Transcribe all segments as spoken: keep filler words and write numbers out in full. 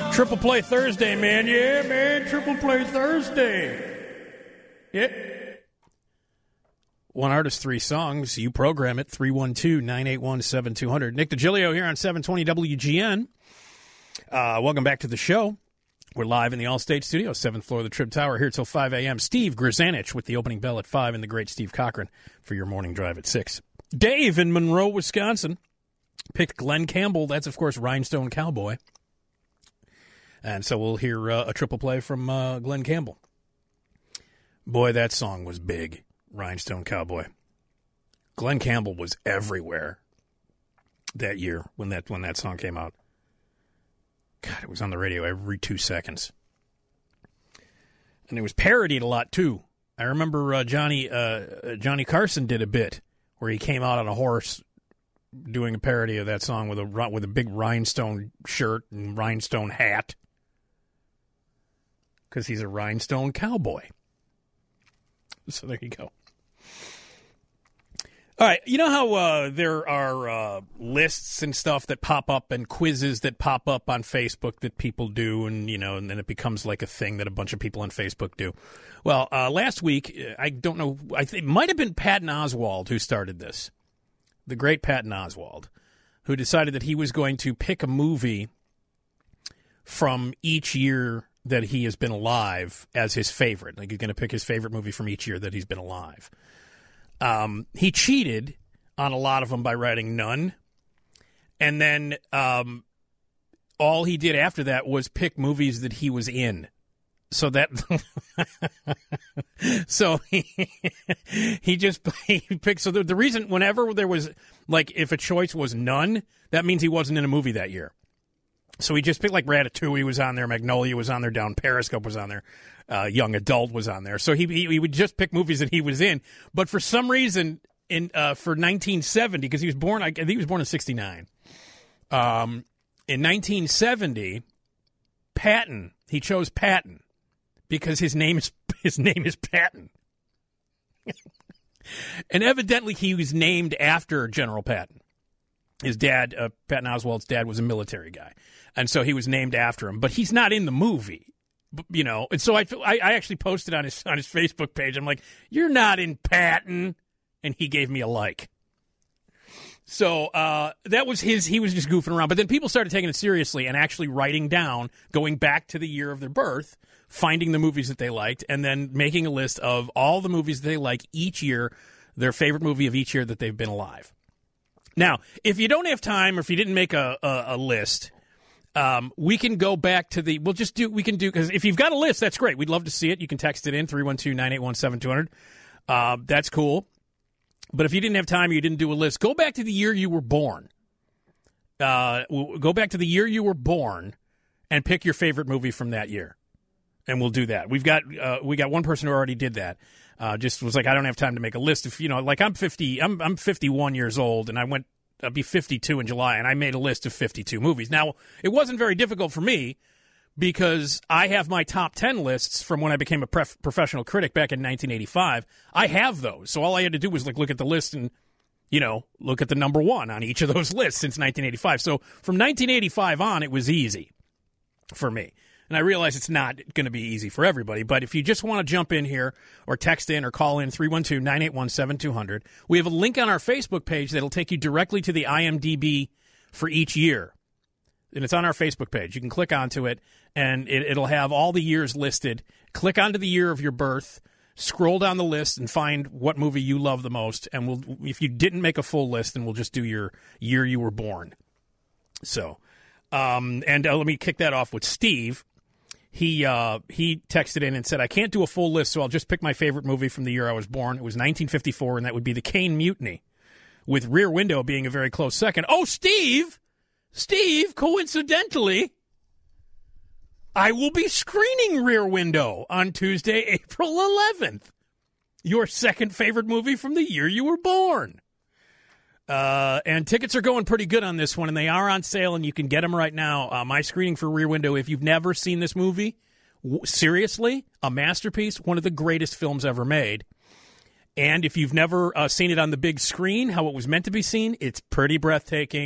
Triple Play Thursday, man. Yeah, man. Triple Play Thursday. Yeah. One artist, three songs. You program it. three one two, nine eight one, seven two zero zero. Nick DiGilio here on seven twenty W G N. Uh, welcome back to the show. We're live in the Allstate Studio, seventh floor of the Trib Tower, here till five a.m. Steve Grzanich with the opening bell at five, and the great Steve Cochran for your morning drive at six. Dave in Monroe, Wisconsin, picked Glenn Campbell. That's, of course, Rhinestone Cowboy. And so we'll hear uh, a triple play from uh, Glenn Campbell. Boy, that song was big, Rhinestone Cowboy. Glenn Campbell was everywhere that year when that when that song came out. God, it was on the radio every two seconds. And it was parodied a lot, too. I remember uh, Johnny uh, Johnny Carson did a bit where he came out on a horse doing a parody of that song with a with a big rhinestone shirt and rhinestone hat. Because he's a rhinestone cowboy. So there you go. All right, you know how uh, there are uh, lists and stuff that pop up and quizzes that pop up on Facebook that people do, and you know, and then it becomes like a thing that a bunch of people on Facebook do. Well, uh, last week, I don't know, I think it might have been Patton Oswalt who started this, the great Patton Oswalt, who decided that he was going to pick a movie from each year that he has been alive as his favorite. Like he's going to pick his favorite movie from each year that he's been alive. Um, he cheated on a lot of them by writing none. And then um, all he did after that was pick movies that he was in. So that, so he, he just, he picked, so the, the reason, whenever there was, like, if a choice was none, that means he wasn't in a movie that year. So he just picked, like, Ratatouille was on there, Magnolia was on there, Down Periscope was on there, uh, Young Adult was on there. So he, he he would just pick movies that he was in. But for some reason, in uh, for nineteen seventy, because he was born, I think he was born in sixty-nine. Um, in nineteen seventy, Patton, he chose Patton because his name is his name is Patton. And evidently he was named after General Patton. His dad, uh, Patton Oswalt's dad, was a military guy. And so he was named after him. But he's not in the movie, you know. And so I, I, I actually posted on his on his Facebook page. I'm like, you're not in Patton. And he gave me a like. So uh, that was his, he was just goofing around. But then people started taking it seriously and actually writing down, going back to the year of their birth, finding the movies that they liked, and then making a list of all the movies that they like each year, their favorite movie of each year that they've been alive. Now, if you don't have time or if you didn't make a, a, a list, um, we can go back to the, we'll just do, we can do, because if you've got a list, that's great. We'd love to see it. You can text it in, three one two, nine eight one, seven two zero zero. Uh, that's cool. But if you didn't have time or you didn't do a list, go back to the year you were born. Uh, go back to the year you were born and pick your favorite movie from that year. And we'll do that. We've got uh, we got one person who already did that. Uh, just was like, I don't have time to make a list. If you know, like I'm fifty, I'm I'm fifty-one years old, and I went, I'll be fifty-two in July, and I made a list of fifty-two movies. Now, it wasn't very difficult for me because I have my top ten lists from when I became a pref- professional critic back in nineteen eighty-five. I have those, so all I had to do was like look at the list and, you know, look at the number one on each of those lists since nineteen eighty-five. So from nineteen eighty-five on, it was easy for me. And I realize it's not going to be easy for everybody, but if you just want to jump in here or text in or call in three one two, nine eight one, seven two zero zero, we have a link on our Facebook page that'll take you directly to the I M D B for each year. And it's on our Facebook page. You can click onto it, and it, it'll have all the years listed. Click onto the year of your birth, scroll down the list, and find what movie you love the most. And we'll, if you didn't make a full list, then we'll just do your year you were born. So, um, and uh, let me kick that off with Steve. He uh, he texted in and said, I can't do a full list, so I'll just pick my favorite movie from the year I was born. It was nineteen fifty-four, and that would be The Caine Mutiny, with Rear Window being a very close second. Oh, Steve! Steve, coincidentally, I will be screening Rear Window on Tuesday, April eleventh. Your second favorite movie from the year you were born. Uh, and tickets are going pretty good on this one, and they are on sale, and you can get them right now. Uh, my screening for Rear Window, if you've never seen this movie, w- seriously, a masterpiece, one of the greatest films ever made. And if you've never uh, seen it on the big screen, how it was meant to be seen, it's pretty breathtaking.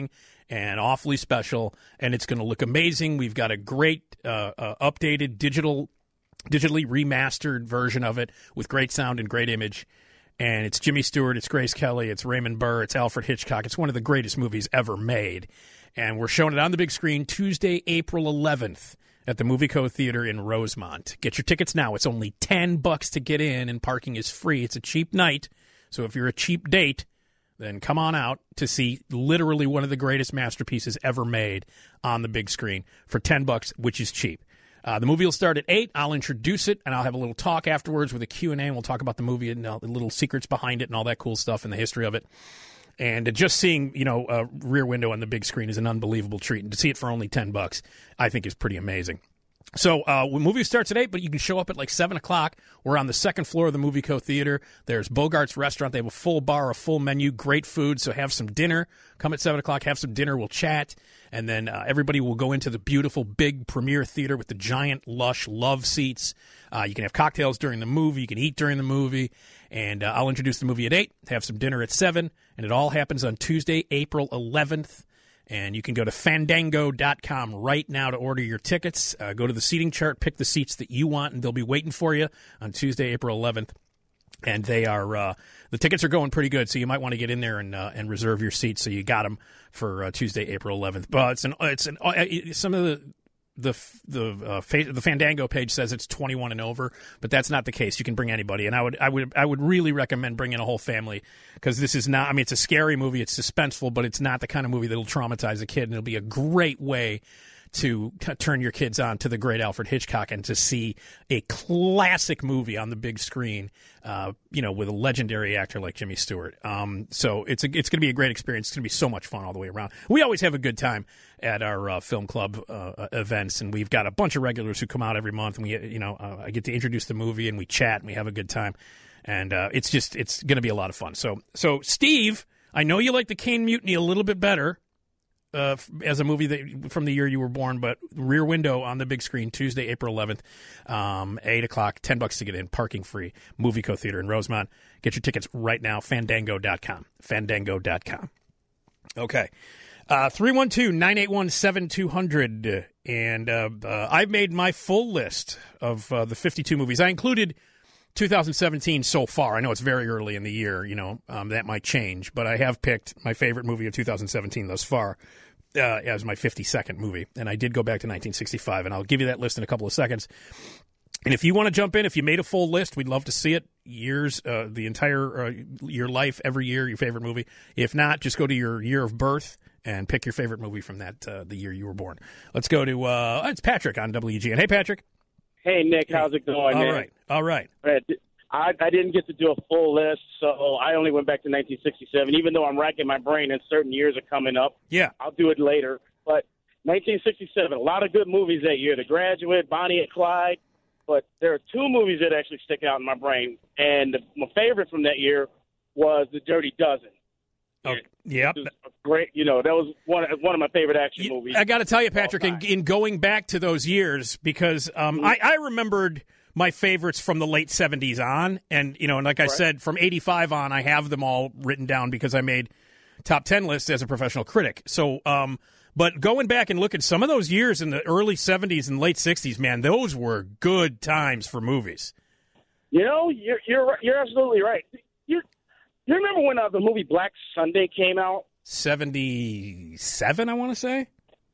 and awfully special, and it's going to look amazing. We've got a great uh, uh, updated digital, digitally remastered version of it with great sound and great image. And it's Jimmy Stewart, it's Grace Kelly, it's Raymond Burr, it's Alfred Hitchcock. It's one of the greatest movies ever made. And we're showing it on the big screen Tuesday, April eleventh at the Movie Co. Theater in Rosemont. Get your tickets now. It's only ten bucks to get in, and parking is free. It's a cheap night. So if you're a cheap date, then come on out to see literally one of the greatest masterpieces ever made on the big screen for ten bucks, which is cheap. Uh, the movie will start at eight. I'll introduce it, and I'll have a little talk afterwards with a Q and A, and we'll talk about the movie and uh, the little secrets behind it and all that cool stuff and the history of it. And uh, just seeing, you know, uh, Rear Window on the big screen is an unbelievable treat. And to see it for only ten bucks, I think is pretty amazing. So uh, the movie starts at eight, but you can show up at like seven o'clock. We're on the second floor of the Movie Co. Theater. There's Bogart's Restaurant. They have a full bar, a full menu, great food. So have some dinner. Come at seven o'clock, have some dinner. We'll chat. And then uh, everybody will go into the beautiful big premiere theater with the giant, lush love seats. Uh, you can have cocktails during the movie. You can eat during the movie. And uh, I'll introduce the movie at eight, have some dinner at seven. And it all happens on Tuesday, April eleventh. And you can go to fandango dot com right now to order your tickets. Uh, go to the seating chart, pick the seats that you want, and they'll be waiting for you on Tuesday, April eleventh. And they are uh, the tickets are going pretty good, so you might want to get in there and uh, and reserve your seats so you got them for uh, Tuesday, April eleventh. But it's an it's an uh, some of the the the uh, fa- the Fandango page says it's twenty-one and over, but that's not the case. You can bring anybody, and I would I would I would really recommend bringing a whole family, because this is not. I mean, it's a scary movie, it's suspenseful, but it's not the kind of movie that'll traumatize a kid, and it'll be a great way to turn your kids on to the great Alfred Hitchcock and to see a classic movie on the big screen, uh, you know, with a legendary actor like Jimmy Stewart. Um, so it's a, it's going to be a great experience. It's going to be so much fun all the way around. We always have a good time at our uh, film club uh, events, and we've got a bunch of regulars who come out every month, and we, you know, uh, I get to introduce the movie, and we chat, and we have a good time, and uh, it's just it's going to be a lot of fun. So, so Steve, I know you like the Caine Mutiny a little bit better. Uh, as a movie that from the year you were born, but Rear Window on the big screen Tuesday, April eleventh, um, eight o'clock, ten bucks to get in, parking free, Movie Co. Theater in Rosemont. Get your tickets right now, fandango dot com, fandango dot com. Okay, uh, three one two, nine eight one, seven two zero zero, and uh, uh, I've made my full list of uh, the fifty-two movies. I included two thousand seventeen so far. I know it's very early in the year, you know, um, that might change, but I have picked my favorite movie of two thousand seventeen thus far. Uh, as my fifty-second movie, and I did go back to nineteen sixty-five, and I'll give you that list in a couple of seconds. And if you want to jump in, if you made a full list, we'd love to see it. Years, uh, the entire uh, your life, every year, your favorite movie. If not, just go to your year of birth and pick your favorite movie from that uh, the year you were born. Let's go to uh, it's Patrick on W G N. Hey, Patrick. Hey, Nick. How's it going? All man? right, all right. I, I didn't get to do a full list, so I only went back to nineteen sixty-seven, even though I'm racking my brain and certain years are coming up. Yeah. I'll do it later. But nineteen sixty-seven, a lot of good movies that year. The Graduate, Bonnie and Clyde. But there are two movies that actually stick out in my brain. And the, my favorite from that year was The Dirty Dozen. Oh, yep. Great. You know, that was one, one of my favorite action you, movies. I got to tell you, Patrick, in, in going back to those years, because um, mm-hmm. I, I remembered – my favorites from the late seventies on, and you know, and like I right. said, from eighty-five on, I have them all written down because I made top ten lists as a professional critic. So, um, but going back and look at some of those years in the early seventies and late sixties, man, those were good times for movies. You know, you're you're you're absolutely right. You you remember when uh, the movie Black Sunday came out? seventy-seven, I want to say.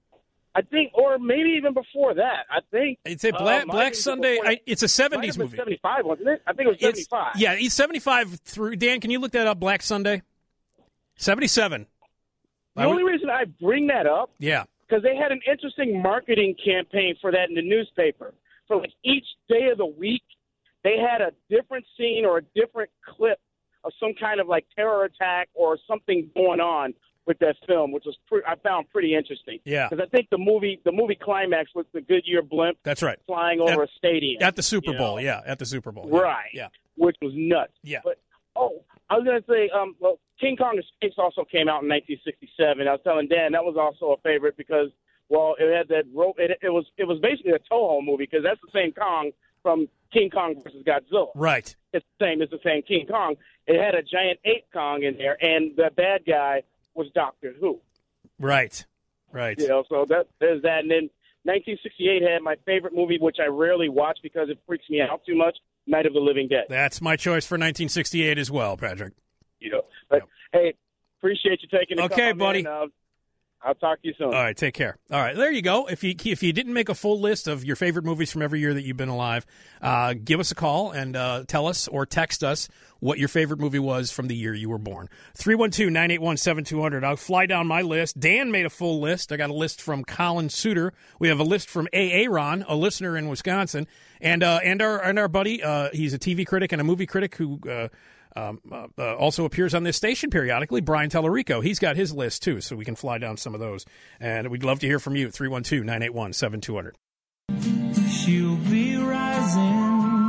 I think, or maybe even before that. I think it's a Black, uh, Black Sunday. I, it's a seventies movie. seventy-five, wasn't it? I think it was seventy-five. It's, yeah, he's seventy-five through. Dan, can you look that up? Black Sunday, seventy-seven. The I only would, reason I bring that up, yeah, because they had an interesting marketing campaign for that in the newspaper. For like each day of the week, they had a different scene or a different clip of some kind of like terror attack or something going on with that film, which was pre- I found pretty interesting. Yeah, because I think the movie the movie climax was the Goodyear blimp. That's right, flying over at, a stadium at the Super Bowl. know? Yeah, at the Super Bowl. Right. Yeah, which was nuts. Yeah. But oh, I was gonna say, um, well, King Kong Escapes also came out in nineteen sixty-seven. I was telling Dan that was also a favorite because, well, it had that rope. It, it was it was basically a Toho movie because that's the same Kong from King Kong versus Godzilla. Right. It's the same. It's the same King Kong. It had a giant ape Kong in there, and the bad guy was Doctor Who. Right, right. You know, so that there's that. And then nineteen sixty-eight had my favorite movie, which I rarely watch because it freaks me out too much, Night of the Living Dead. That's my choice for nineteen sixty-eight as well, Patrick. You know, but Yep. hey, appreciate you taking the Okay, call, buddy. man. Uh, I'll talk to you soon. All right, take care. All right, there you go. If you if you didn't make a full list of your favorite movies from every year that you've been alive, uh, give us a call and uh, tell us or text us what your favorite movie was from the year you were born. three one two, nine eight one, seven two zero zero. I'll fly down my list. Dan made a full list. I got a list from Colin Suter. We have a list from A. Aaron, a listener in Wisconsin, and uh, and our and our buddy. Uh, he's a T V critic and a movie critic who. Uh, Um, uh, uh, also appears on this station periodically, Brian Tellerico. He's got his list, too, so we can fly down some of those. And we'd love to hear from you, three one two, nine eight one, seven two zero zero. She'll be rising.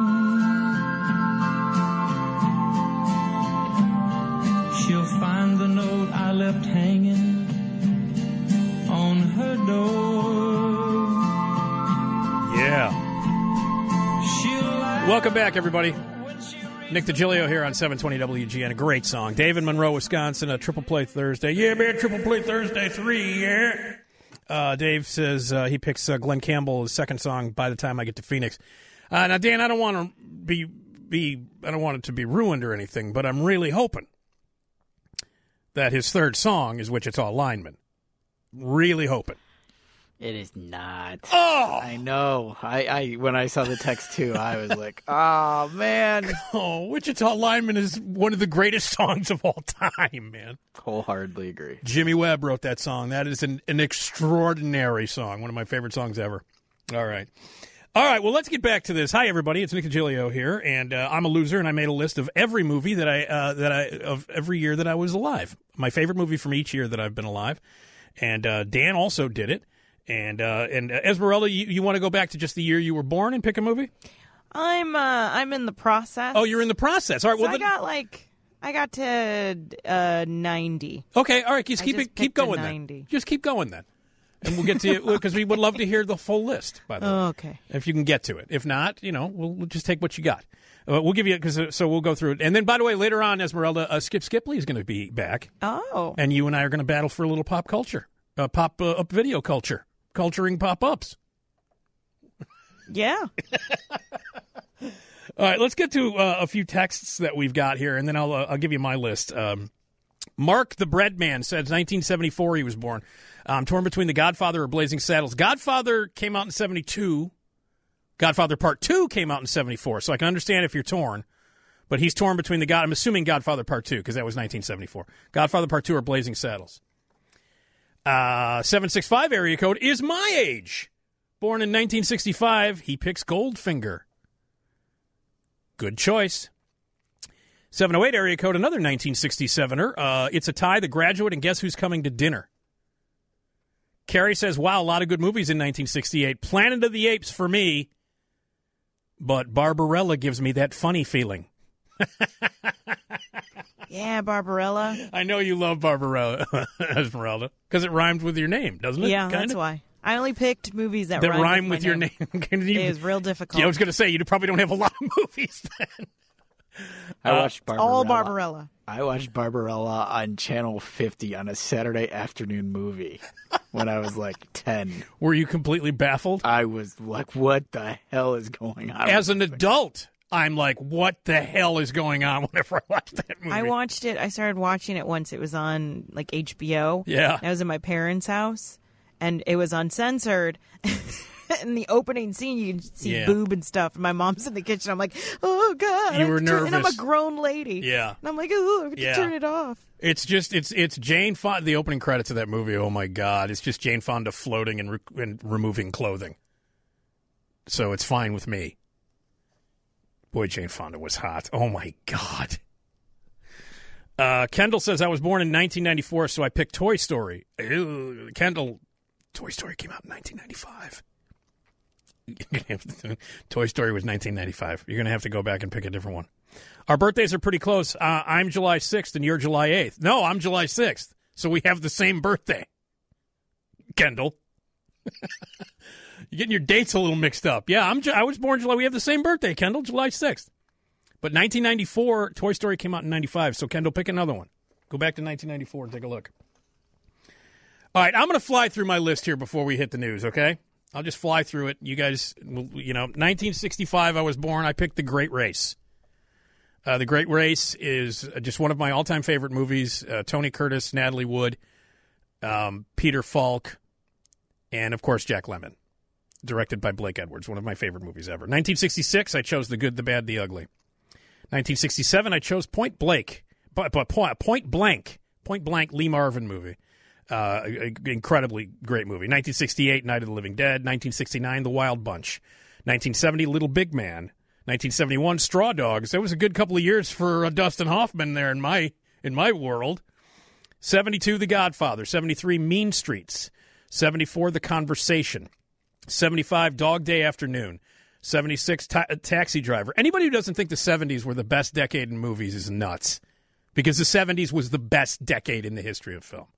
She'll find the note I left hanging on her door. Yeah. She'll Welcome back, everybody. Nick DiGilio here on seven twenty W G N. A great song. David Monroe, Wisconsin, a Triple Play Thursday. Yeah, man, Triple Play Thursday three, yeah. Uh, Dave says uh, he picks uh, Glenn Campbell, his second song, By the Time I Get to Phoenix. Uh, now, Dan, I don't want to be, be, I don't want it to be ruined or anything, but I'm really hoping that his third song is Wichita Lineman. Really hoping. It is not. Oh! I know. I, I when I saw the text too, I was like, "Oh man!" Oh, Wichita Lineman is one of the greatest songs of all time, man. Wholeheartedly agree. Jimmy Webb wrote that song. That is an, an extraordinary song. One of my favorite songs ever. All right. All right, well, let's get back to this. Hi, everybody. It's Nick DiGilio here, and uh, I'm a loser, and I made a list of every movie that I uh, that I of every year that I was alive. My favorite movie from each year that I've been alive. And uh, Dan also did it. And uh, and uh, Esmeralda, you, you want to go back to just the year you were born and pick a movie? I'm uh, I'm in the process. Oh, you're in the process. All right. So Well, I then, got like I got to uh, ninety. okay. All right. Just I keep just it. Keep picked a going ninety. then. Just keep going then, and we'll get to you because we would love to hear the full list. By the way, Oh, okay. if you can get to it. If not, you know, we'll, we'll just take what you got. Uh, we'll give you because uh, so we'll go through it. And then, by the way, later on, Esmeralda, uh, Skip Skipley is going to be back, Oh. and you and I are going to battle for a little pop culture, uh, pop uh, up video culture, culturing pop ups. Yeah. All right, let's get to uh, a few texts that we've got here, and then I'll uh, I'll give you my list. Um, Mark the Bread Man says nineteen seventy-four he was born. I'm torn between The Godfather or Blazing Saddles. Godfather came out in seventy-two. Godfather Part two came out in seventy-four, so I can understand if you're torn. But he's torn between the God. I'm assuming Godfather Part two because that was nineteen seventy-four. Godfather Part two or Blazing Saddles. Uh, seven six five area code is my age. Born in nineteen sixty-five, he picks Goldfinger. Good choice. seven oh eight area code, another nineteen sixty-sevener. Uh, it's a tie, The Graduate, and Guess Who's Coming to Dinner. Carrie says, wow, a lot of good movies in nineteen sixty-eight. Planet of the Apes for me, but Barbarella gives me that funny feeling. Yeah, Barbarella. I know you love Barbarella, Esmeralda, because it rhymed with your name, doesn't it? Yeah, Kinda? that's why. I only picked movies that, That rhyme, rhyme with, with my your name. name. Can you- It was real difficult. Yeah, I was going to say, you probably don't have a lot of movies then. I watched Barbarella. All Barbarella. I watched Barbarella on Channel fifty on a Saturday afternoon movie when I was like ten. Were you completely baffled? I was like, what the hell is going on? As an adult, I'm like, what the hell is going on whenever I watch that movie? I watched it. I started watching it once. It was on like H B O. Yeah. I was in my parents' house, and it was uncensored. In the opening scene, you can see Yeah. boob and stuff. And my mom's in the kitchen. I'm like, oh God. You I have were to turn-" And I'm a nervous. grown lady. Yeah. And I'm like, oh, I have to Yeah. turn it off. It's just, it's it's Jane Fonda, the opening credits of that movie, oh my God. It's just Jane Fonda floating and, re- and removing clothing. So it's fine with me. Boy, Jane Fonda was hot. Oh my God. Uh, Kendall says, I was born in nineteen ninety-four, so I picked Toy Story. Ew, Kendall, Toy Story came out in nineteen ninety-five. Toy Story was nineteen ninety-five. You're going to have to go back and pick a different one. Our birthdays are pretty close. Uh, I'm July sixth and you're July eighth. No, I'm July sixth. So we have the same birthday. Kendall. You're getting your dates a little mixed up. Yeah, I'm. Ju- I was born July. We have the same birthday, Kendall, July sixth. But nineteen ninety-four, Toy Story came out in ninety-five. So, Kendall, pick another one. Go back to nineteen ninety-four and take a look. All right, I'm going to fly through my list here before we hit the news, okay? I'll just fly through it. You guys, you know, nineteen sixty-five, I was born. I picked The Great Race. Uh, the Great Race is just one of my all-time favorite movies. Uh, Tony Curtis, Natalie Wood, um, Peter Falk, and, of course, Jack Lemmon. Directed by Blake Edwards, one of my favorite movies ever. nineteen sixty-six, I chose The Good, the Bad, the Ugly. nineteen sixty-seven, I chose Point Blank. But, but Point Blank. Point Blank, Lee Marvin movie. Uh, incredibly great movie. nineteen sixty-eight, Night of the Living Dead. nineteen sixty-nine, The Wild Bunch. nineteen seventy, Little Big Man. nineteen seventy-one, Straw Dogs. That was a good couple of years for uh, Dustin Hoffman there in my in my world. seventy-two, The Godfather. seventy-three, Mean Streets. seventy-four, The Conversation. seventy-five, Dog Day Afternoon. seventy-six, ta- Taxi Driver. Anybody who doesn't think the seventies were the best decade in movies is nuts, because the seventies was the best decade in the history of film.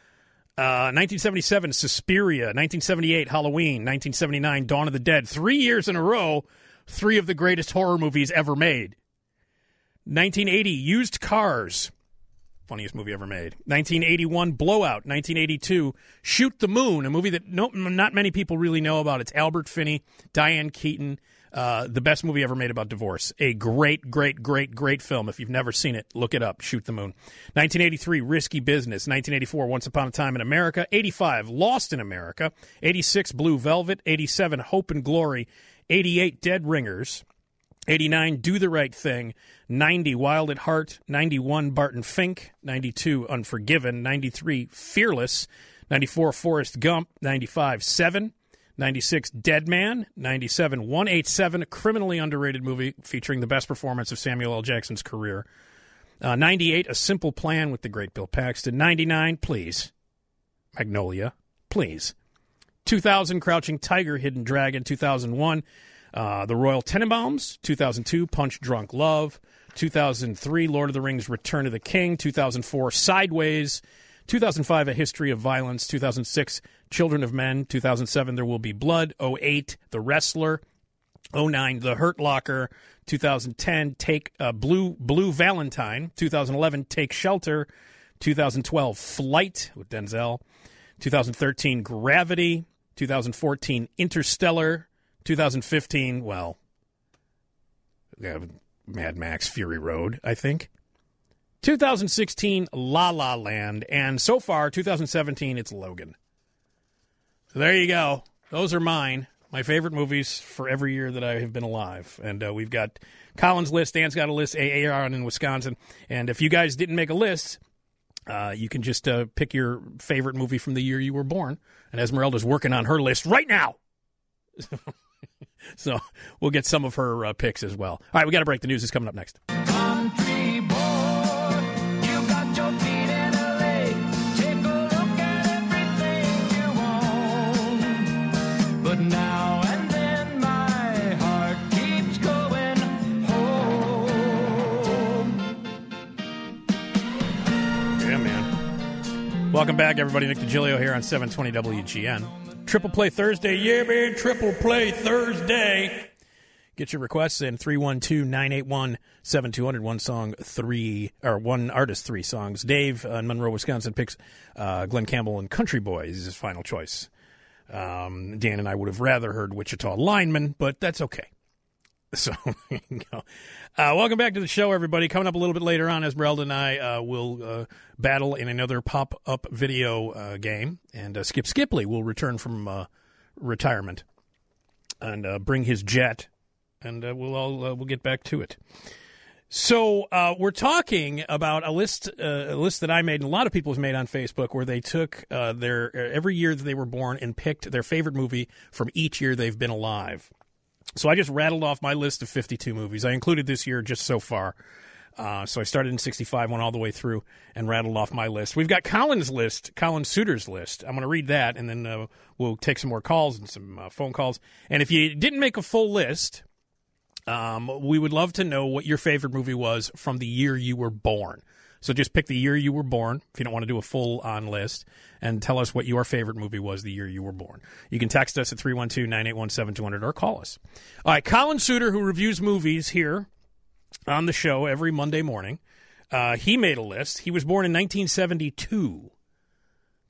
Uh, nineteen seventy-seven, Suspiria. nineteen seventy-eight, Halloween. nineteen seventy-nine, Dawn of the Dead. Three years in a row, three of the greatest horror movies ever made. nineteen eighty, Used Cars. Funniest movie ever made. nineteen eighty-one, Blowout. nineteen eighty-two, Shoot the Moon, a movie that no, not many people really know about. It's Albert Finney, Diane Keaton, uh, the best movie ever made about divorce. A great, great, great, great film. If you've never seen it, look it up. Shoot the Moon. nineteen eighty-three, Risky Business. nineteen eighty-four, Once Upon a Time in America. eighty-five, Lost in America. eighty-six, Blue Velvet. eighty-seven, Hope and Glory. eighty-eight, Dead Ringers. eighty-nine, Do the Right Thing. ninety, Wild at Heart. ninety-one, Barton Fink. ninety-two, Unforgiven. ninety-three, Fearless. ninety-four, Forrest Gump. ninety-five, Seven. ninety-six, Dead Man. ninety-seven, one eighty-seven, a criminally underrated movie featuring the best performance of Samuel L. Jackson's career. Uh, ninety-eight, A Simple Plan with the great Bill Paxton. ninety-nine, Please. Magnolia. Please. two thousand, Crouching Tiger, Hidden Dragon. two thousand one, Uh, the Royal Tenenbaums. two thousand two, Punch Drunk Love. two thousand three, Lord of the Rings, Return of the King. two thousand four, Sideways. two thousand five, A History of Violence. two thousand six, Children of Men. two thousand seven, There Will Be Blood. oh eight, The Wrestler. oh nine, The Hurt Locker. two thousand ten, Take uh, Blue Blue Valentine. two thousand eleven, Take Shelter. two thousand twelve, Flight with Denzel. two thousand thirteen, Gravity. two thousand fourteen, Interstellar. two thousand fifteen, well, yeah, Mad Max Fury Road, I think. two thousand sixteen, La La Land. And so far, two thousand seventeen, it's Logan. So there you go. Those are mine. My favorite movies for every year that I have been alive. And uh, we've got Colin's list. Dan's got a list. A A R in Wisconsin. And if you guys didn't make a list, uh, you can just uh, pick your favorite movie from the year you were born. And Esmeralda's working on her list right now. So we'll get some of her uh, picks as well. All right, we got to break. The news is coming up next. Country boy, you got your feet in a lake. Take a look at everything you own. But now and then my heart keeps going home. Yeah, man. Welcome back, everybody. Nick DiGilio here on seven twenty W G N. Triple Play Thursday. Yeah, man. Triple Play Thursday. Get your requests in three one two, nine eight one, seven two zero zero. One song, three, or one artist, three songs. Dave uh, in Monroe, Wisconsin picks uh, Glenn Campbell and Country Boys is his final choice. Um, Dan and I would have rather heard Wichita Lineman, but that's okay. So, there you go. Uh, welcome back to the show, everybody. Coming up a little bit later on, Esmeralda and I uh, will uh, battle in another pop-up video uh, game, and uh, Skip Skipley will return from uh, retirement and uh, bring his jet, and uh, we'll all uh, we'll get back to it. So uh, we're talking about a list uh, a list that I made, and a lot of people have made on Facebook, where they took uh, their every year that they were born and picked their favorite movie from each year they've been alive. So I just rattled off my list of fifty-two movies. I included this year just so far. Uh, so I started in sixty-five, went all the way through, and rattled off my list. We've got Colin's list, Colin Suter's list. I'm going to read that, and then uh, we'll take some more calls and some uh, phone calls. And if you didn't make a full list, um, we would love to know what your favorite movie was from the year you were born. So just pick the year you were born, if you don't want to do a full-on list, and tell us what your favorite movie was the year you were born. You can text us at three one two, nine eight one, seven two zero zero or call us. All right, Colin Suter, who reviews movies here on the show every Monday morning, uh, he made a list. He was born in nineteen seventy-two.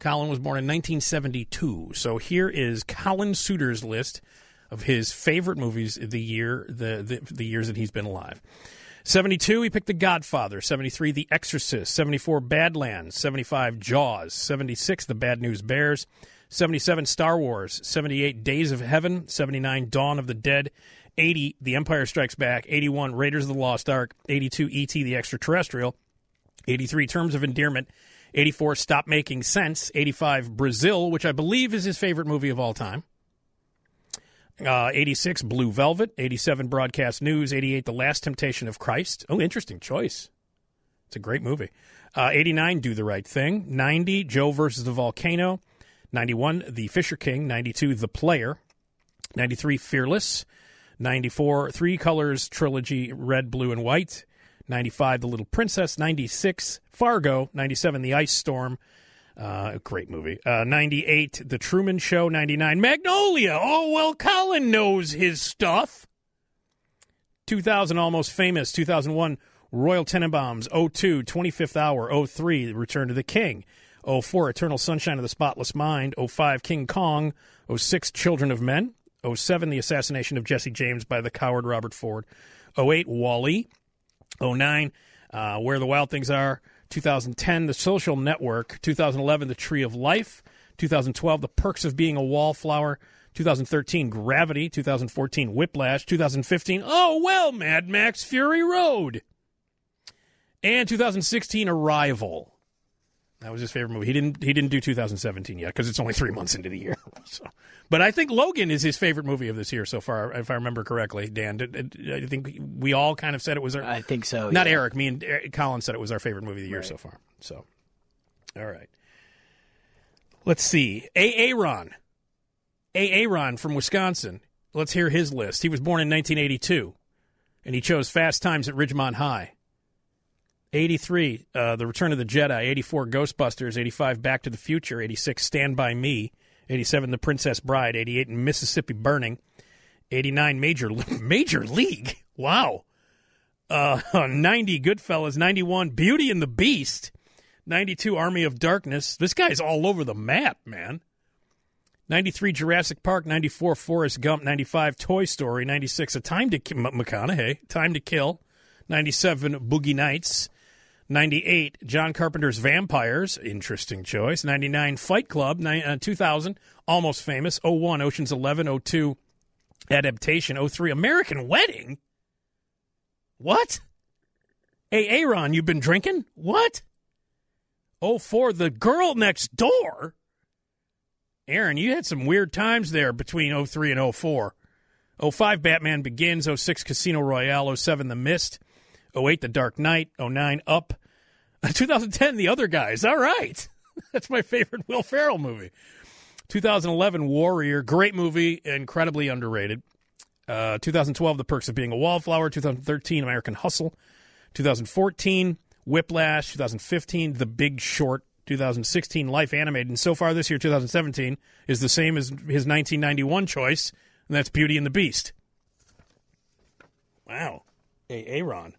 Colin was born in nineteen seventy-two. So here is Colin Suter's list of his favorite movies the year the, the the years that he's been alive. seventy-two, he picked The Godfather. seventy-three, The Exorcist. seventy-four, Badlands. seventy-five, Jaws. seventy-six, The Bad News Bears. seventy-seven, Star Wars. seventy-eight, Days of Heaven. seventy-nine, Dawn of the Dead. eighty, The Empire Strikes Back. eighty-one, Raiders of the Lost Ark. eighty-two, E T the Extraterrestrial. eighty-three, Terms of Endearment. eighty-four, Stop Making Sense. eighty-five, Brazil, which I believe is his favorite movie of all time. Uh, eighty-six, Blue Velvet. eighty-seven, Broadcast News. eighty-eight, The Last Temptation of Christ. Oh, interesting choice. It's a great movie. Uh, eighty-nine, Do the Right Thing. ninety, Joe versus the Volcano. ninety-one, The Fisher King. ninety-two, The Player. ninety-three, Fearless. ninety-four, Three Colors Trilogy, Red, Blue, and White. ninety-five, The Little Princess. ninety-six, Fargo. ninety-seven, The Ice Storm. Uh, great movie. Uh, ninety-eight, The Truman Show. ninety-nine, Magnolia. Oh, well, Colin knows his stuff. two thousand, Almost Famous. two thousand one, Royal Tenenbaums. oh two, twenty-fifth Hour. oh three, Return to the King. oh four, Eternal Sunshine of the Spotless Mind. oh five, King Kong. oh six, Children of Men. oh seven, The Assassination of Jesse James by the coward Robert Ford. oh eight, Wall-E. oh nine, uh, Where the Wild Things Are. two thousand ten, The Social Network. two thousand eleven, The Tree of Life. two thousand twelve, The Perks of Being a Wallflower. two thousand thirteen, Gravity. two thousand fourteen, Whiplash. two thousand fifteen, oh, well, Mad Max Fury Road. And two thousand sixteen, Arrival. That was his favorite movie. He didn't he didn't do two thousand seventeen yet because it's only three months into the year. So, but I think Logan is his favorite movie of this year so far, if I remember correctly. Dan, did, did, I think we all kind of said it was our. I think so. Not yeah. Eric. Me and Eric, Colin said it was our favorite movie of the year Right. so far. So, all right. Let's see. A. Aaron. A. Aaron from Wisconsin. Let's hear his list. He was born in nineteen eighty-two, and he chose Fast Times at Ridgemont High. eighty-three, uh, The Return of the Jedi. eighty-four, Ghostbusters. eighty-five, Back to the Future. eighty-six, Stand By Me. eighty-seven, The Princess Bride. eighty-eight, Mississippi Burning. eighty-nine, Major Major League. Wow. Uh, ninety, Goodfellas. ninety-one, Beauty and the Beast. ninety-two, Army of Darkness. This guy's all over the map, man. ninety-three, Jurassic Park. ninety-four, Forrest Gump. ninety-five, Toy Story. ninety-six, A Time to Kill. McConaughey. Time to Kill. ninety-seven, Boogie Nights. ninety-eight, John Carpenter's Vampires. Interesting choice. ninety-nine, Fight Club. uh, two thousand, Almost Famous. oh one, Ocean's eleven. oh two, Adaptation. oh three, American Wedding. What? Hey, Aaron, you been drinking? What? oh four, The Girl Next Door. Aaron, you had some weird times there between oh three and oh four. oh five, Batman Begins. oh six, Casino Royale. oh seven, The Mist. oh eight, The Dark Knight. oh nine, Up. twenty ten, The Other Guys. All right. That's my favorite Will Ferrell movie. twenty eleven, Warrior. Great movie. Incredibly underrated. Uh, twenty twelve, The Perks of Being a Wallflower. twenty thirteen, American Hustle. twenty fourteen, Whiplash. twenty fifteen, The Big Short. twenty sixteen, Life Animated. And so far this year, twenty seventeen, is the same as his nineteen ninety-one choice, and that's Beauty and the Beast. Wow. Hey, Aaron.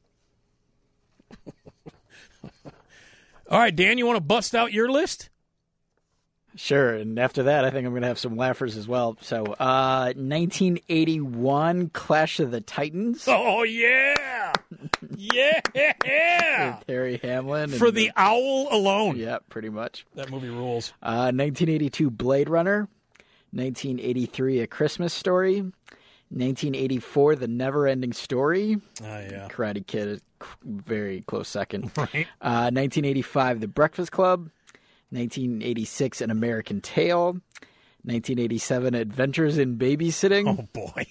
All right, Dan, you want to bust out your list? Sure, and after that, I think I'm going to have some laughers as well. So, uh, nineteen eighty-one, Clash of the Titans. Oh, yeah! Yeah! With Harry Hamlin. For and the owl alone. Yeah, pretty much. That movie rules. Uh, nineteen eighty-two, Blade Runner. nineteen eighty-three, A Christmas Story. nineteen eighty-four, The Never-Ending Story. Oh, yeah. Karate Kid is very close second. Right. Uh, nineteen eighty-five, The Breakfast Club. nineteen eighty-six, An American Tale. nineteen eighty-seven, Adventures in Babysitting. Oh, boy.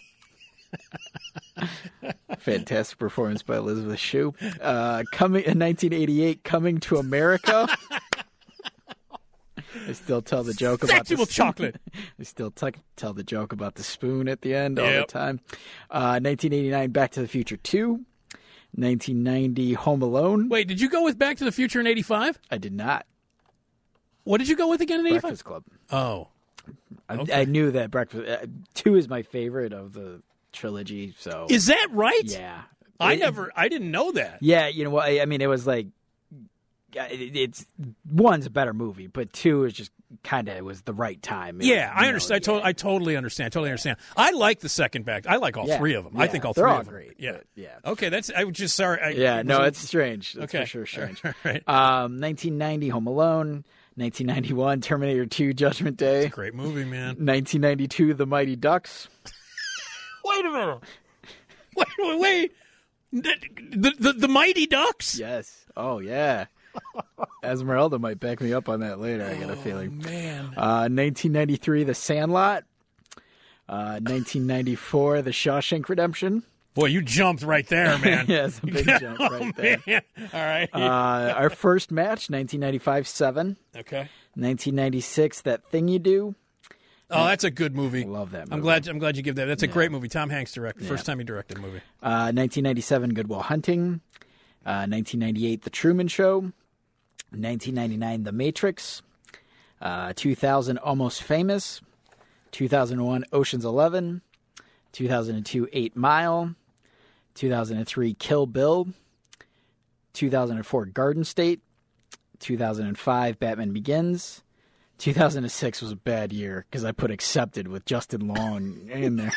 Fantastic performance by Elizabeth Shue. Uh, coming in nineteen eighty-eight, Coming to America. I still tell the joke about Sexual the chocolate. I still t- tell the joke about the spoon at the end all Yep. the time. Uh, nineteen eighty-nine, Back to the Future two. nineteen ninety, Home Alone. Wait, did you go with Back to the Future in eighty-five? I did not. What did you go with again in eighty-five? Breakfast Club. Oh. I, Okay. I knew that Breakfast uh, two is my favorite of the trilogy. So Is that right? yeah, I It- never, I didn't know that. Yeah, you know what? I, I mean, it was like it, it's one's a better movie, but two is just kind of was the right time. It Yeah, was, I you understand. know, I, to- I totally understand. Totally understand. I like the second back. I like all Yeah, three of them. I yeah, think all they're three all of them. great, Yeah. but, yeah. Okay, that's. I was just sorry. I, Yeah, it no, was a- it's strange. That's okay. for sure strange. All right. Um, nineteen ninety, Home Alone. nineteen ninety-one, Terminator two, Judgment Day. It's a great movie, man. nineteen ninety-two, The Mighty Ducks. Wait a minute. Wait, wait, wait. The, the, the, the Mighty Ducks? Yes. Oh, yeah. Esmeralda might back me up on that later, I got a feeling. Man. Uh, nineteen ninety-three, The Sandlot. Uh, nineteen ninety-four, The Shawshank Redemption. Boy, you jumped right there, man. Yeah, it's a big jump Oh, right there. man. All right. Uh, our first match, nineteen ninety-five, Seven. okay. nineteen ninety-six, That Thing You Do. Oh, that's a good movie. I love that movie. I'm glad. I'm glad you give that. That's a great movie. Tom Hanks directed. First time he directed a movie. Uh, nineteen ninety-seven, Good Will Hunting. Uh, nineteen ninety-eight, The Truman Show. nineteen ninety-nine, The Matrix. Uh, two thousand, Almost Famous. two thousand one, Ocean's Eleven. two thousand two, Eight Mile. two thousand three, Kill Bill. two thousand four, Garden State. two thousand five, Batman Begins. two thousand six was a bad year because I put Accepted with Justin Long in there.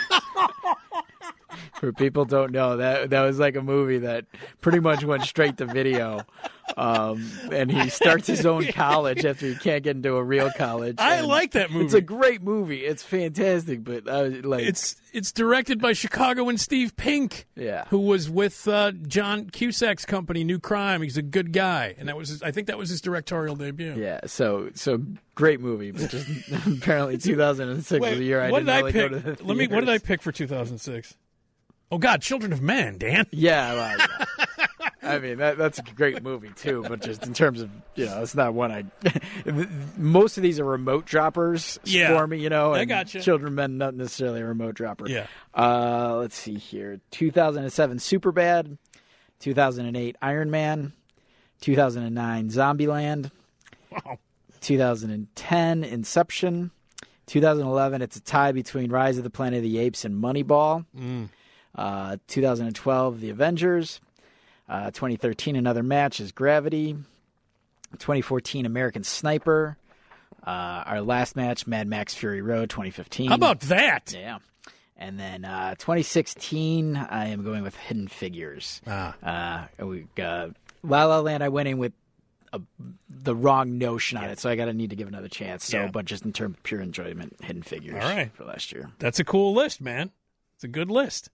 For people who don't know, that that was like a movie that pretty much went straight to video. Um, and he starts his own college after he can't get into a real college. I And like that movie. It's a great movie. It's fantastic, but I was like, It's it's directed by Chicago and Steve Pink. Yeah. Who was with uh, John Cusack's company, New Crime. He's a good guy, and that was his, I think that was his directorial debut. yeah. So so great movie, but just apparently two thousand six was the year I what didn't did I really pick? go to the Let me. What did I theaters. pick for two thousand six? Oh God, Children of Men, Dan. Yeah, well, yeah. I mean that that's a great movie too, but just in terms of you know, it's not one I. Most of these are remote droppers Yeah. for me, you know. I and gotcha. Children of Men, not necessarily a remote dropper. Yeah. Uh, let's see here. two thousand seven, Superbad. two thousand eight, Iron Man. two thousand nine, Zombieland. Wow. two thousand ten, Inception. two thousand eleven, it's a tie between Rise of the Planet of the Apes and Moneyball. Mm. Uh, two thousand twelve, The Avengers. Uh, twenty thirteen, Another Match is Gravity. twenty fourteen, American Sniper. Uh, our last match, Mad Max Fury Road, twenty fifteen. How about that? Yeah. And then uh, twenty sixteen, I am going with Hidden Figures. Ah. Uh, we uh, La La Land, I went in with a, the wrong notion on it, so I got to need to give it another chance. So, Yeah. but just in terms of pure enjoyment, Hidden Figures All right. for last year. That's a cool list, man. It's a good list.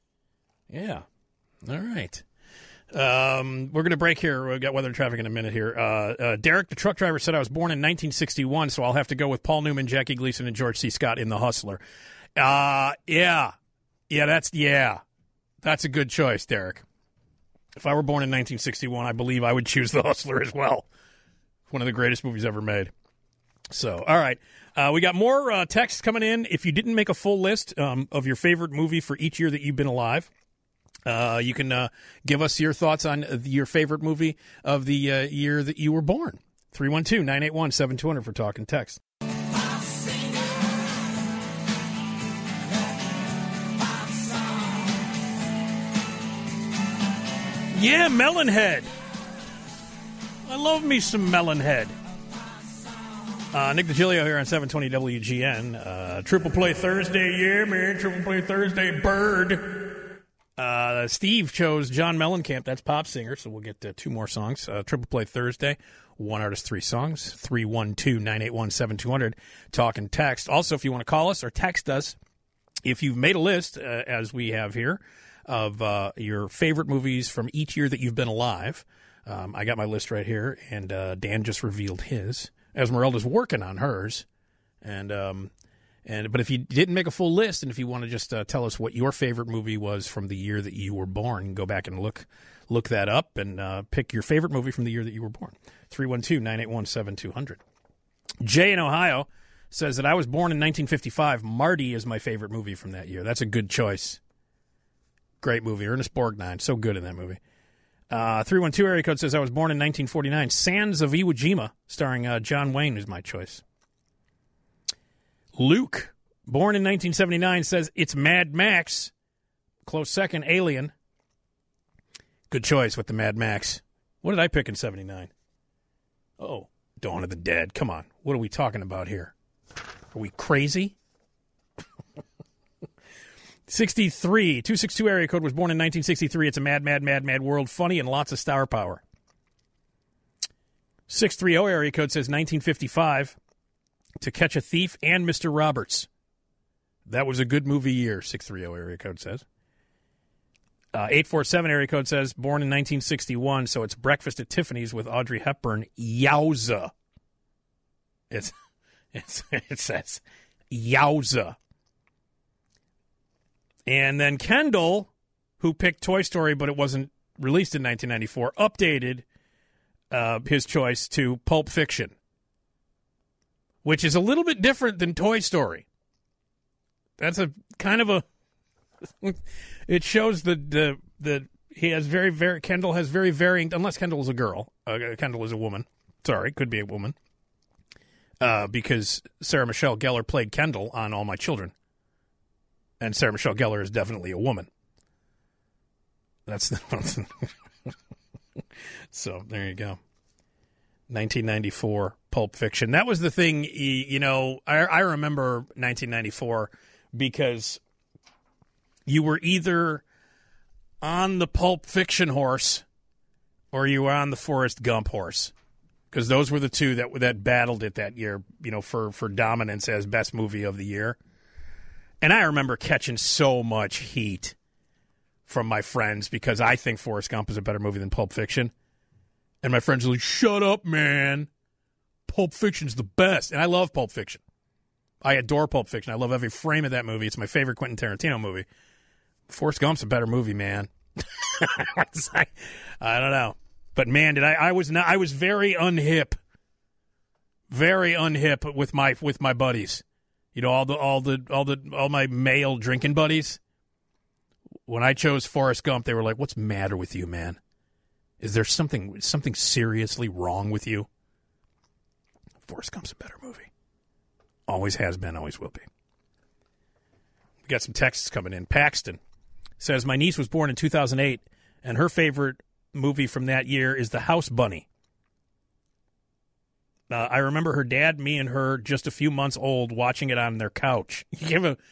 Yeah. All right. Um, we're going to break here. We've got weather and traffic in a minute here. Uh, uh, Derek, the truck driver, said I was born in nineteen sixty-one, so I'll have to go with Paul Newman, Jackie Gleason, and George C. Scott in The Hustler. Uh, yeah. Yeah, that's, yeah. That's a good choice, Derek. If I were born in nineteen sixty-one, I believe I would choose The Hustler as well. One of the greatest movies ever made. So, all right. Uh, we got more uh, texts coming in. If you didn't make a full list um, of your favorite movie for each year that you've been alive, uh, you can uh, give us your thoughts on your favorite movie of the uh, year that you were born. three one two, nine eight one, seven two zero zero for talk and text. Yeah, Melonhead. I love me some Melonhead. Uh, Nick DiGilio here on seven twenty W G N. Uh, Triple Play Thursday, yeah, man. Triple Play Thursday, bird. Uh, Steve chose John Mellencamp. That's pop singer, so we'll get uh, two more songs. Uh, Triple Play Thursday, one artist, three songs. three one two, nine eight one, seven two zero zero. Talk and text. Also, if you want to call us or text us, if you've made a list, uh, as we have here, of uh, your favorite movies from each year that you've been alive. Um, I got my list right here, and uh, Dan just revealed his. Esmeralda's working on hers, and um, and but if you didn't make a full list, and if you want to just uh, tell us what your favorite movie was from the year that you were born, go back and look look that up and uh, pick your favorite movie from the year that you were born. three one two, nine eight one, seven two zero zero. Jay in Ohio says that I was born in nineteen fifty-five. Marty is my favorite movie from that year. That's a good choice. Great movie. Ernest Borgnine, so good in that movie. Uh, three one two area code says I was born in nineteen forty-nine. Sands of Iwo Jima, starring uh, John Wayne, is my choice. Luke, born in nineteen seventy-nine, says it's Mad Max. Close second, Alien. Good choice with the Mad Max. What did I pick in seventy-nine? Oh, Dawn of the Dead. Come on. What are we talking about here? Are we crazy? sixty-three, two six two area code, was born in nineteen sixty-three. It's a mad, mad, mad, mad world. Funny and lots of star power. six three zero area code says nineteen fifty-five. To Catch a Thief and Mister Roberts. That was a good movie year, six three zero area code says. Uh, eight four seven area code says, born in nineteen sixty-one, so it's Breakfast at Tiffany's with Audrey Hepburn. Yowza. It's, it's, it says, yowza. And then Kendall, who picked Toy Story, but it wasn't released in nineteen ninety-four, updated uh, his choice to Pulp Fiction, which is a little bit different than Toy Story. That's a kind of a... It shows that the the he has very very Kendall has very varying, unless Kendall is a girl. Uh, Kendall is a woman. Sorry, could be a woman. Uh, because Sarah Michelle Gellar played Kendall on All My Children, and Sarah Michelle Gellar is definitely a woman. That's the so there you go. nineteen ninety-four Pulp Fiction. That was the thing. You know, I I remember nineteen ninety-four because you were either on the Pulp Fiction horse or you were on the Forrest Gump horse, because those were the two that that battled it that year, you know, for, for dominance as best movie of the year. And I remember catching so much heat from my friends because I think Forrest Gump is a better movie than Pulp Fiction. And my friends are like, shut up, man. Pulp Fiction's the best. And I love Pulp Fiction. I adore Pulp Fiction. I love every frame of that movie. It's my favorite Quentin Tarantino movie. Forrest Gump's a better movie, man. I, I don't know, but man, did I? I was not. I was very unhip, very unhip with my with my buddies. You know, all the all the all the all my male drinking buddies. When I chose Forrest Gump, they were like, "What's the matter with you, man? Is there something something seriously wrong with you?" Forrest Gump's a better movie. Always has been. Always will be. We got some texts coming in. Paxton says, my niece was born in two thousand eight, and her favorite movie from that year is The House Bunny. Uh, I remember her dad, me, and her just a few months old watching it on their couch. You give a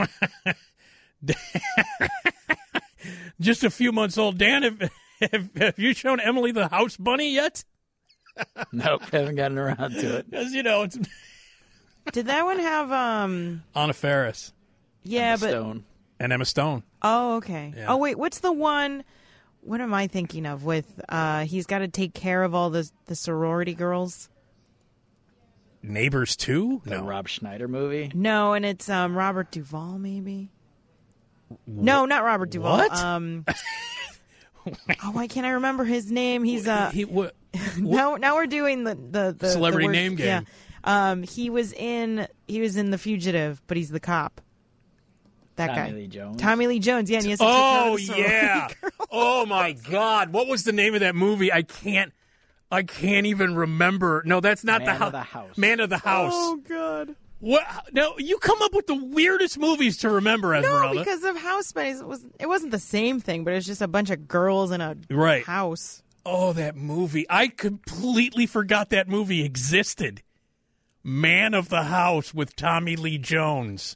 just a few months old. Dan, have, have, have you shown Emily The House Bunny yet? Nope, haven't gotten around to it. Because, you know, it's... Did that one have um Anna Faris. Yeah, Emma but Stone. And Emma Stone. Oh, okay. Yeah. Oh, wait, what's the one? What am I thinking of? With uh, he's got to take care of all the the sorority girls. Neighbors two? The No. Rob Schneider movie. No, and it's um Robert Duvall, maybe. No, not Robert Duvall. What? Um. Oh, why can't I remember his name? He's uh. He, what, now, now we're doing the the, the Celebrity the word- name game. Yeah. Um. He was in. He was in The Fugitive, but he's the cop. That Tommy guy. Lee Jones. Tommy Lee Jones. Yeah, and he has to take care Oh, of the sorority yeah. girls. Oh, my God. What was the name of that movie? I can't I can't even remember. No, that's not Man the, of hou- the House. Man of the House. Oh God. What? No, you come up with the weirdest movies to remember, Esmeralda. No, because of House Bunnies, it was it wasn't the same thing, but it was just a bunch of girls in a Right. house. Oh, that movie. I completely forgot that movie existed. Man of the House with Tommy Lee Jones.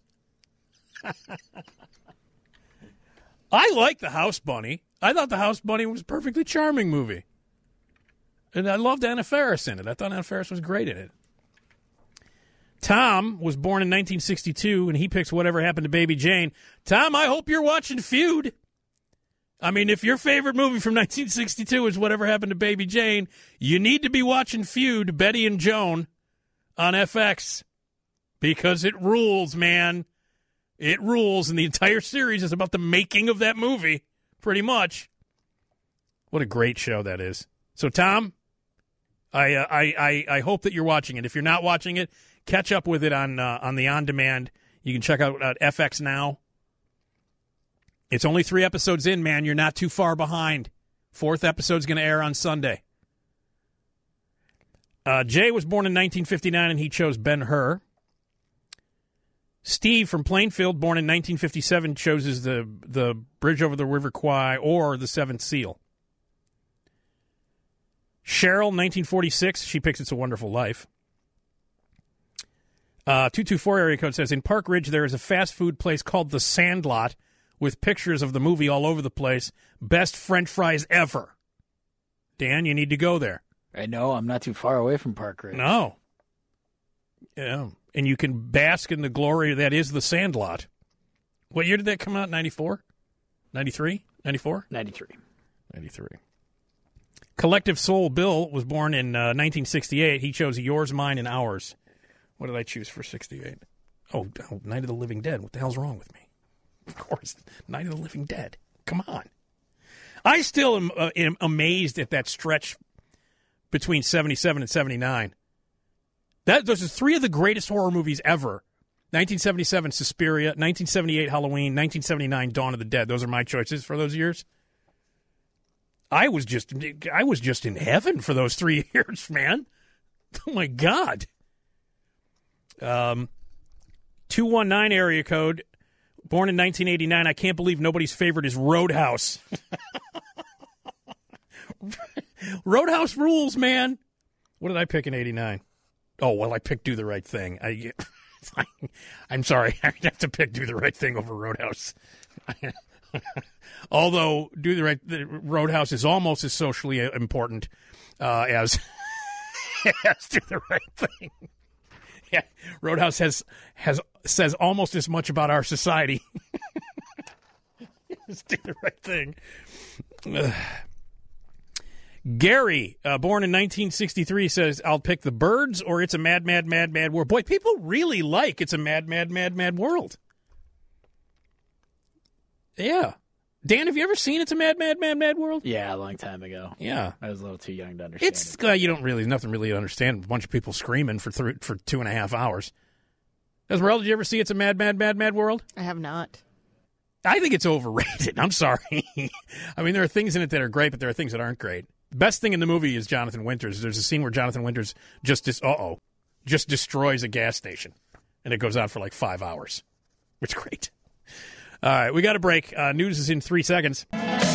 I like The House Bunny. I thought The House Bunny was a perfectly charming movie. And I loved Anna Faris in it. I thought Anna Faris was great in it. Tom was born in nineteen sixty-two, and he picks Whatever Happened to Baby Jane. Tom, I hope you're watching Feud. I mean, if your favorite movie from nineteen sixty-two is Whatever Happened to Baby Jane, you need to be watching Feud, Betty and Joan, on F X. Because it rules, man. It rules, and the entire series is about the making of that movie, pretty much. What a great show that is. So, Tom, I uh, I, I I hope that you're watching it. If you're not watching it, catch up with it on uh, on the on-demand. You can check out uh, F X Now. It's only three episodes in, man. You're not too far behind. Fourth episode's going to air on Sunday. Uh, Jay was born in nineteen fifty-nine, and he chose Ben-Hur. Steve from Plainfield, born in nineteen fifty-seven, chooses the, the Bridge over the River Kwai or The Seventh Seal. Cheryl, nineteen forty-six. She picks It's a Wonderful Life. Uh, two two four area code says, in Park Ridge, there is a fast food place called The Sandlot with pictures of the movie all over the place. Best French fries ever. Dan, you need to go there. I know. I'm not too far away from Park Ridge. No. Yeah. And you can bask in the glory that is The Sandlot. What year did that come out? ninety-four? ninety-three? ninety-four? ninety-three. ninety-three. Collective Soul Bill was born in uh, nineteen sixty-eight. He chose Yours, Mine, and Ours. What did I choose for sixty-eight? Oh, oh, Night of the Living Dead. What the hell's wrong with me? Of course, Night of the Living Dead. Come on. I still am, uh, am amazed at that stretch between seventy-seven and seventy-nine. That, those are three of the greatest horror movies ever. nineteen seventy-seven, Suspiria. nineteen seventy-eight, Halloween. nineteen seventy-nine, Dawn of the Dead. Those are my choices for those years. I was just, I was just in heaven for those three years, man. Oh, my God. Um, two one nine area code, born in nineteen eighty-nine. I can't believe nobody's favorite is Roadhouse. Roadhouse rules, man. What did I pick in eighty-nine? Oh, well, I picked Do the Right Thing. I, I'm sorry. I have to pick Do the Right Thing over Roadhouse. Although Do the Right the Roadhouse is almost as socially important uh, as, as Do the Right Thing. Yeah, Roadhouse has has says almost as much about our society. Just do the right thing. Ugh. Gary, uh, born in nineteen sixty-three, says, I'll pick The Birds or It's a Mad, Mad, Mad, Mad World. Boy, people really like It's a Mad, Mad, Mad, Mad World. Yeah. Dan, have you ever seen It's a Mad, Mad, Mad, Mad World? Yeah, a long time ago. Yeah. I was a little too young to understand It's it. uh, you don't really nothing really to understand. A bunch of people screaming for th- for two and a half hours. Esmeralda, did you ever see It's a Mad, Mad, Mad, Mad World? I have not. I think it's overrated. I'm sorry. I mean, there are things in it that are great, but there are things that aren't great. The best thing in the movie is Jonathan Winters. There's a scene where Jonathan Winters just dis- uh-oh, just destroys a gas station, and it goes on for like five hours. It's great. All right, we got a break. Uh, news is in three seconds.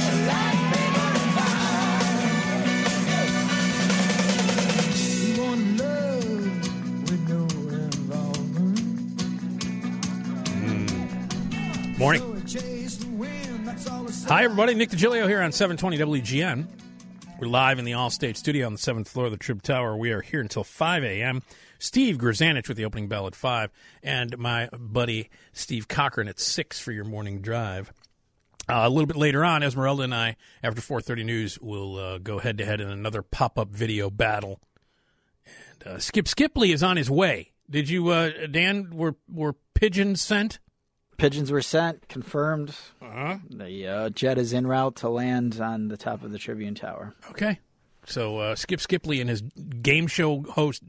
Morning. Hi, everybody. Nick DiGilio here on seven twenty W G N. We're live in the All-State Studio on the seventh floor of the Trib Tower. We are here until five a.m. Steve Grzanich with the opening bell at five, and my buddy Steve Cochran at six for your morning drive. Uh, a little bit later on, Esmeralda and I, after four thirty news, will uh, go head-to-head in another pop-up video battle. And uh, Skip Skipley is on his way. Did you, uh, Dan, were, were pigeons sent? Pigeons were sent, confirmed. Uh-huh. The uh, jet is en route to land on the top of the Tribune Tower. Okay. So uh, Skip Skipley and his game show host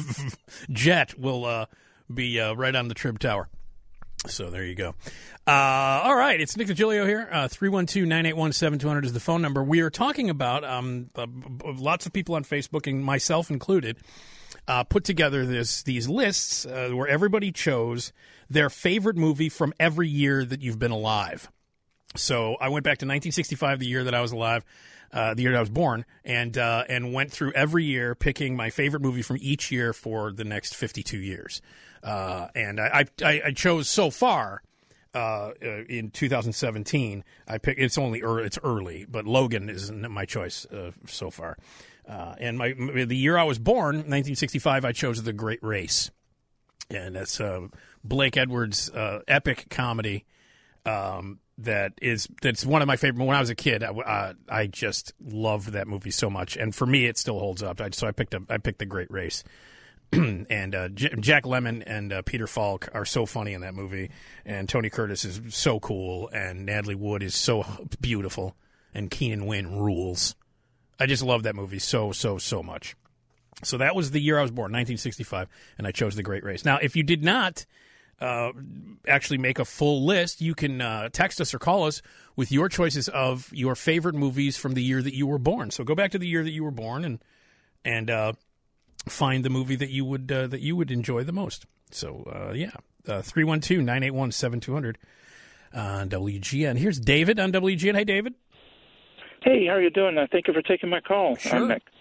jet will uh, be uh, right on the Trib Tower. So there you go. Uh, all right. It's Nick DiGilio here. Uh, three one two, nine eight one, seven two zero zero is the phone number. We are talking about um, uh, lots of people on Facebook, and myself included, uh, put together this these lists uh, where everybody chose their favorite movie from every year that you've been alive. So I went back to nineteen sixty-five, the year that I was alive, uh, the year that I was born, and uh, and went through every year picking my favorite movie from each year for the next fifty-two years. Uh, and I, I, I chose so far uh, in two thousand seventeen. I picked. It's only early, it's early, but Logan is my choice uh, so far. Uh, and my the year I was born, nineteen sixty-five, I chose The Great Race, and that's uh, Blake Edwards' uh, epic comedy. Um, that is that's one of my favorite. When I was a kid, I, uh, I just loved that movie so much, and for me, it still holds up. I, so I picked up I picked The Great Race. and uh, J- Jack Lemmon and uh, Peter Falk are so funny in that movie, and Tony Curtis is so cool, and Natalie Wood is so beautiful, and Keenan Wynn rules. I just love that movie so, so, so much. So that was the year I was born, nineteen sixty-five, and I chose The Great Race. Now, if you did not uh, actually make a full list, you can uh, text us or call us with your choices of your favorite movies from the year that you were born. So go back to the year that you were born and and uh, find the movie that you would uh, that you would enjoy the most. So uh, yeah, uh, three one two, nine eight one, seven two zero zero on W G N. Here's David on W G N. Hey, David. Hey, how are you doing? Uh, thank you for taking my call. Sure. I'm Nick.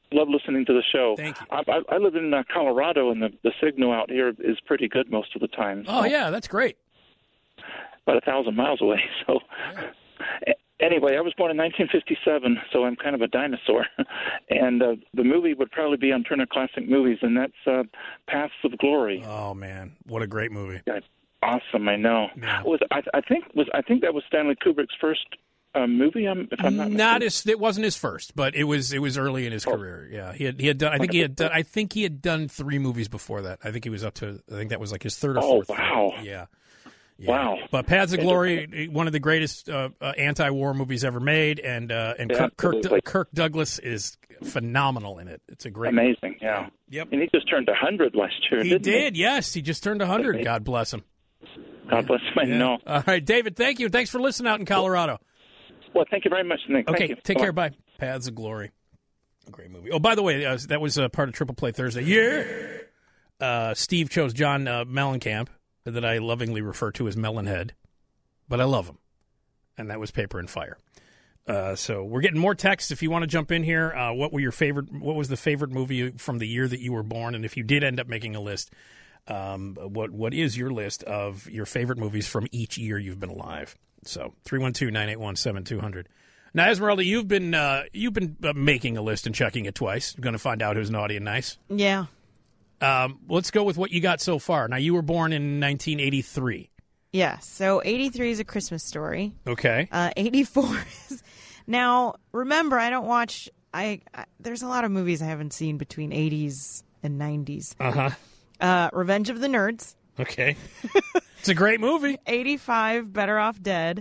love listening to the show. Thank you. I, I, I live in uh, Colorado, and the, the signal out here is pretty good most of the time. Oh, so yeah, that's great. about a thousand miles away. So yeah. Anyway, I was born in nineteen fifty-seven, so I'm kind of a dinosaur. And uh, the movie would probably be on Turner Classic Movies, and that's uh, Paths of Glory. Oh, man, what a great movie. Yeah, awesome, I know. Yeah. Was I, I think was I think that was Stanley Kubrick's first uh, movie. Um, if I'm not Not mistaken. his, it wasn't his first, but it was it was early in his Oh. career. Yeah, he had he had done. I think he had done. I think he had done three movies before that. I think he was up to. I think that was like his third or Oh, fourth. wow. film. Yeah. Yeah. Wow. But Paths of Glory, one of the greatest uh, uh, anti-war movies ever made, and uh, and Yeah, Kirk, Kirk, absolutely. Kirk Douglas is phenomenal in it. It's a great Amazing, yeah. Yep. And he just turned one hundred last year, He didn't did, yes. He just turned one hundred. God bless him. God bless him. I Yeah. know. All right, David, thank you. Thanks for listening out in Colorado. Well, thank you very much, Nick. Thank Okay, you. take Bye-bye. care. Bye. Paths of Glory. A great movie. Oh, by the way, uh, that was uh, part of Triple Play Thursday. Yeah. Uh, Steve chose John uh, Mellencamp, that I lovingly refer to as Melonhead, but I love him. And that was Paper and Fire. Uh, so we're getting more texts. If you want to jump in here, uh, what were your favorite? What was the favorite movie from the year that you were born? And if you did end up making a list, um, what what is your list of your favorite movies from each year you've been alive? So three one two, nine eight one, seven two zero zero. Now, Esmeralda, you've been uh, you've been uh, making a list and checking it twice. You're going to find out who's naughty and nice. Yeah. Um, let's go with what you got so far. Now, you were born in nineteen eighty-three. Yeah. So eighty-three is A Christmas Story. Okay. Uh, eighty-four is. Now, remember, I don't watch. I, I there's a lot of movies I haven't seen between eighties and nineties. Uh-huh. Uh Revenge of the Nerds. Okay. It's a great movie. eighty-five, Better Off Dead.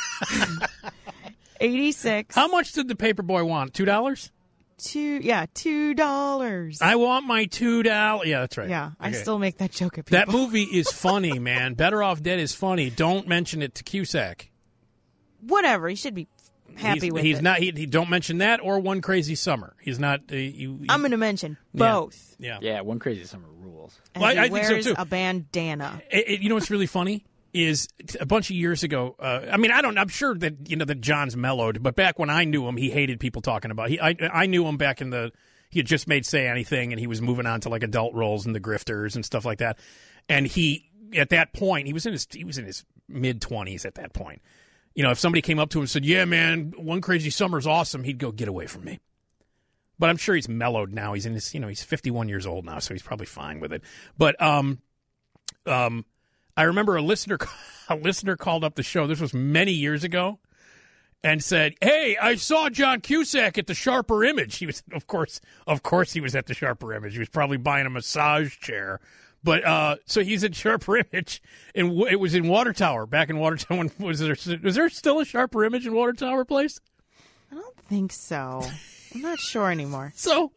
eighty-six. How much did the paperboy want? Two dollars? Two. Yeah, two dollars. I want my two dollars. Yeah, that's right. Yeah, I Okay. still make that joke at people. That movie is funny, man. Better Off Dead is funny. Don't mention it to Cusack. Whatever. He should be happy he's, with he's it. not. He, he don't mention that or One Crazy Summer. He's not. Uh, you, I'm going to mention Yeah. both. Yeah. Yeah, One Crazy Summer rules. As Well, I- he I think so, wears too. a bandana. It, it- you know what's really funny is a bunch of years ago. Uh, I mean, I don't. I'm sure that you know that John's mellowed, but back when I knew him, he hated people talking about. He. I. I knew him back in the. He had just made Say Anything, and he was moving on to like adult roles and The Grifters and stuff like that. And he, at that point, he was in his. He was in his mid twenties at that point. You know, if somebody came up to him and said, "Yeah, man, One Crazy Summer's awesome," he'd go, "Get away from me." But I'm sure he's mellowed now. He's in his, you know, he's fifty-one years old now, so he's probably fine with it. But um, um, I remember a listener, a listener called up the show. This was many years ago, and said, "Hey, I saw John Cusack at the Sharper Image." He was, of course, of course, he was at the Sharper Image. He was probably buying a massage chair. But uh, so he's at Sharper Image, and w- it was in Water Tower. Back in Water Tower, when, was there was there still a Sharper Image in Water Tower Place? I don't think so. I'm not sure anymore. So,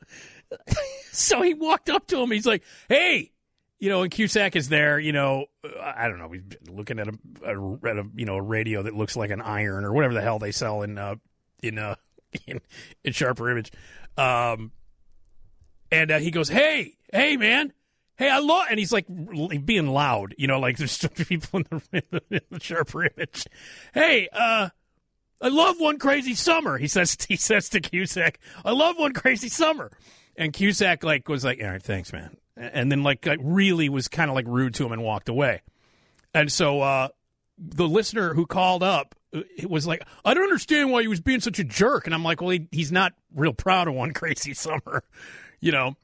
so he walked up to him. He's like, "Hey, you know," and Cusack is there. You know, I don't know. He's looking at a, a, at a you know a radio that looks like an iron or whatever the hell they sell in uh, in uh, in, in Sharper Image. Um, and uh, he goes, "Hey, hey, man." Hey, I love, and he's like being loud, you know, like there's still people in the, in the, in the Sharper Image. Hey, uh, I love One Crazy Summer. He says, he says to Cusack, "I love One Crazy Summer," and Cusack like was like, "All right, thanks, man," and then like, like really was kind of like rude to him and walked away. And so uh, the listener who called up it was like, "I don't understand why he was being such a jerk," and I'm like, "Well, he, he's not real proud of One Crazy Summer, you know."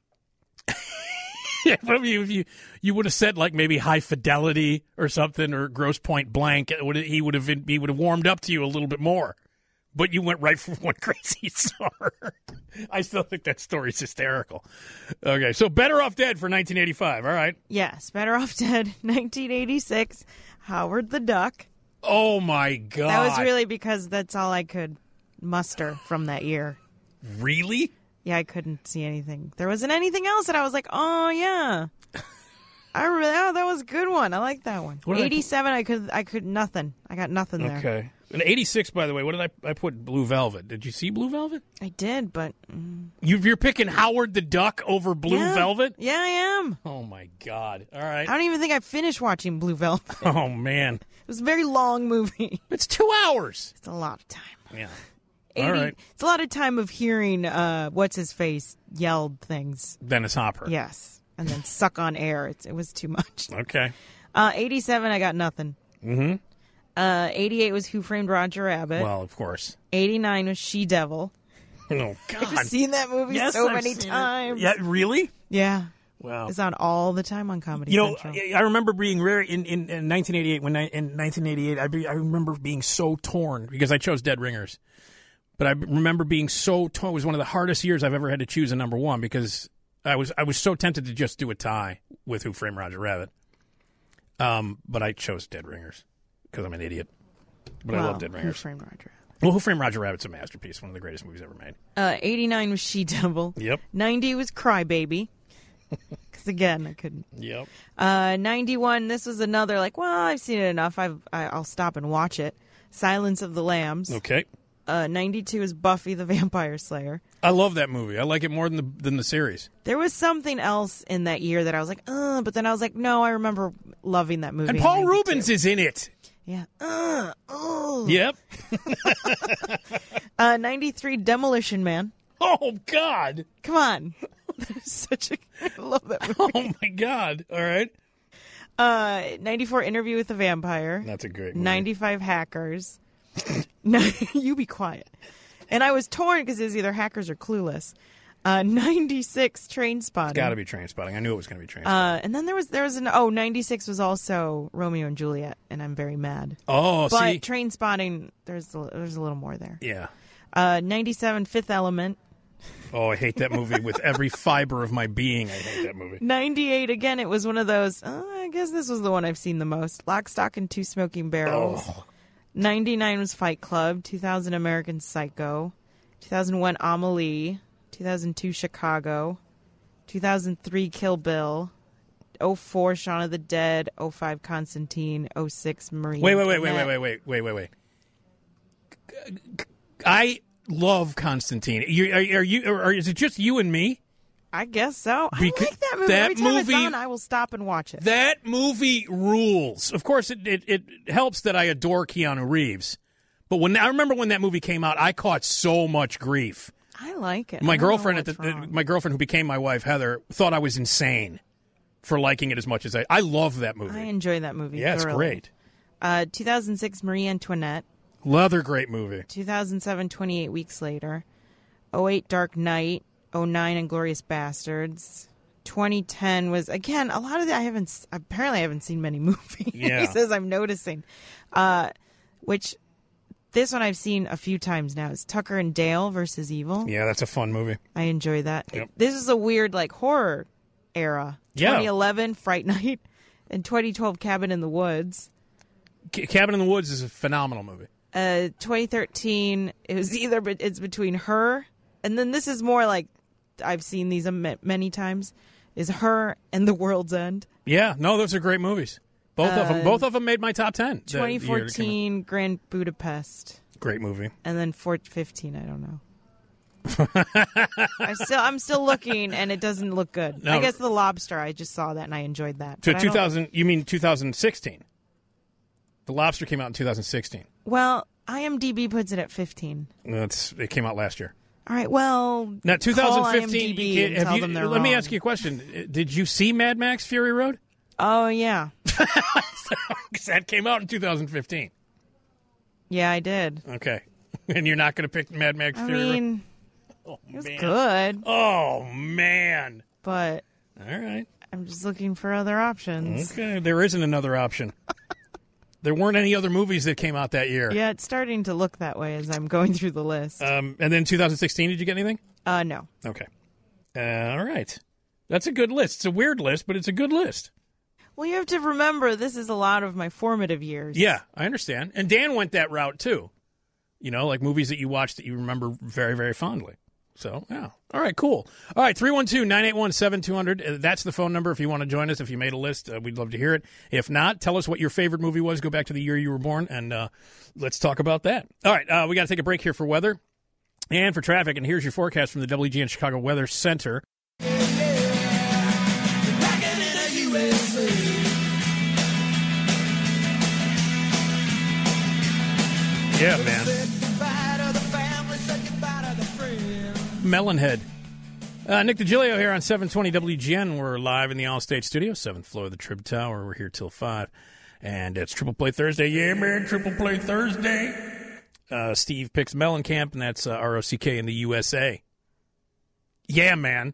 Yeah, but I mean, if you you would have said like maybe High Fidelity or something or Gross Point Blank, it would he would have he would have warmed up to you a little bit more. But you went right for One Crazy Summer. I still think that story's hysterical. Okay, so Better Off Dead for nineteen eighty-five. All right. Yes, Better Off Dead, nineteen eighty-six, Howard the Duck. Oh my God. That was really because that's all I could muster from that year. Really? Yeah, I couldn't see anything. There wasn't anything else that I was like, oh yeah, I really, oh, that was a good one. I like that one. What did I put- eighty-seven, I could, I could nothing. I got nothing there. Okay. In eighty-six, by the way, what did I I put? Blue Velvet. Did you see Blue Velvet? I did, but mm, You, you're picking Howard the Duck over Blue yeah. Velvet? Yeah, I am. Oh my God. All right. I don't even think I finished watching Blue Velvet. It Oh man. was a very long movie. It's two hours. It's a lot of time. Yeah. eighty, right. It's a lot of time of hearing uh, what's his face yelled things. Dennis Hopper. Yes, and then suck on air. It's, it was too much. Okay. Uh, eighty-seven, I got nothing. Mm-hmm. Uh, eighty-eight was Who Framed Roger Rabbit. Well, of course. eighty-nine was She Devil. Oh, I've God. seen that movie Yes, so I've many seen it. times. Yeah, really? Yeah. Wow. It's on all the time on Comedy You know, Central. I I remember being very in, in, in nineteen eighty-eight. When I, in nineteen eighty-eight, I, be, I remember being so torn because I chose Dead Ringers. But I remember being so torn. It was one of the hardest years I've ever had to choose a number one because I was I was so tempted to just do a tie with Who Framed Roger Rabbit. Um, but I chose Dead Ringers because I'm an idiot. But I Wow. love Dead Who Ringers. Framed Roger Rabbit? Well, Who Framed Roger Rabbit's a masterpiece, one of the greatest movies ever made. Uh, eighty-nine was She Devil. Yep. ninety was Crybaby. Because again, I couldn't. Yep. Uh, ninety-one. This was another like. Well, I've seen it enough. I've, I, I'll stop and watch it. Silence of the Lambs. Okay. Uh, ninety-two is Buffy the Vampire Slayer. I love that movie. I like it more than the than the series. There was something else in that year that I was like, uh, but then I was like, no, I remember loving that movie. And in Paul ninety-two. Rubens is in it. Yeah. Uh, oh. Yep. Uh, ninety-three Demolition Man. Oh, God. Come on. Such a. I love that movie. Oh, my God. All right. Uh, ninety-four Interview with the Vampire. That's a great movie. ninety-five Hackers. No, you be quiet. And I was torn because it was either Hackers or Clueless. Uh, ninety-six Train Spotting. Got to be Train Spotting. I knew it was going to be Train Uh, and then there was there was an oh ninety-six was also Romeo and Juliet, and I'm very mad. Oh, But see. Train Spotting, there's a, there's a little more there. Yeah. Uh, ninety-seven Fifth Element. Oh, I hate that movie with every fiber of my being. I hate that movie. ninety-eight again. It was one of those. Uh, I guess this was the one I've seen the most. Lock, Stock, and Two Smoking Barrels. Oh. ninety-nine was Fight Club. two thousand American Psycho. two thousand one Amelie. two thousand two Chicago. two thousand three Kill Bill. oh four Shaun of the Dead. oh five Constantine. oh six Marie. Wait, wait, wait, wait, wait, wait, wait, wait, wait, wait. I love Constantine. You, are, are you? Or is it just you and me? I guess so. I Beca- like that movie. that Every time movie- it's on, I will stop and watch it. That movie rules. Of course, it, it, it helps that I adore Keanu Reeves. But when I remember when that movie came out, I caught so much grief. I like it. My I don't know girlfriend at the what's wrong. my girlfriend who became my wife, Heather, thought I was insane for liking it as much as I. I love that movie. I enjoy that movie. Yeah, it's thoroughly. great. Uh, two thousand six Marie Antoinette. Another great movie. two thousand seven twenty-eight Weeks Later. oh eight Dark Knight. oh nine Inglourious Bastards. twenty ten was, again, a lot of that I haven't, s- apparently I haven't seen many movies Yeah. as I'm noticing. Uh, which, this one I've seen a few times now. Is Tucker and Dale versus Evil. Yeah, that's a fun movie. I enjoy that. Yep. This is a weird, like, horror era. Yeah. twenty eleven Fright Night. And twenty twelve Cabin in the Woods. C- Cabin in the Woods is a phenomenal movie. Uh, twenty thirteen, it was either, but it's between Her, and then this is more like, I've seen these a ma- many times, is Her and The World's End. Yeah, no, those are great movies. Both of them. Both of them made my top ten. the year twenty it came out. fourteen, Grand Budapest, Great movie. and then four fifteen, I don't know. I still, I'm still looking, and it doesn't look good. No. I guess The Lobster, I just saw that, and I enjoyed that. To but I two don't- thousand. You mean two thousand sixteen? The Lobster came out in two thousand sixteen. Well, IMDb puts it at fifteen. That's it came out last year. All right, well, Now, two thousand fifteen. call IMDb you- and have tell you- them they're let me wrong. ask you a question. Did you see Mad Max: Fury Road? Oh, yeah. Because that came out in two thousand fifteen. Yeah, I did. Okay, and you're not going to pick Mad Max: I Fury Road? mean, Oh it was man. good, Oh man. but All right. I'm just looking for other options. Okay. There isn't another option. There weren't any other movies that came out that year. Yeah, it's starting to look that way as I'm going through the list. Um, and then two thousand sixteen. Did you get anything? Uh, no. Okay. Uh, all right. That's a good list. It's a weird list, but it's a good list. Well, you have to remember this is a lot of my formative years. Yeah, I understand. And Dan went that route too. You know, like movies that you watched that you remember very, very fondly. So, yeah. All right, cool. All right, three one two, nine eight one, seven two zero zero. Uh, That's the phone number if you want to join us. If you made a list, uh, we'd love to hear it. If not, tell us what your favorite movie was. Go back to the year you were born, and uh, let's talk about that. All right, uh, we got to take a break here for weather and for traffic. And here's your forecast from the W G N Chicago Weather Center. Yeah, man. Melonhead. Uh, Nick DiGilio here on seven twenty W G N. We're live in the Allstate Studio, seventh floor of the Trib Tower. We're here till five. And it's Triple Play Thursday. Yeah, man, Triple Play Thursday. Uh, Steve picks Mellencamp, and that's uh, R O C K in the U S A. Yeah, man.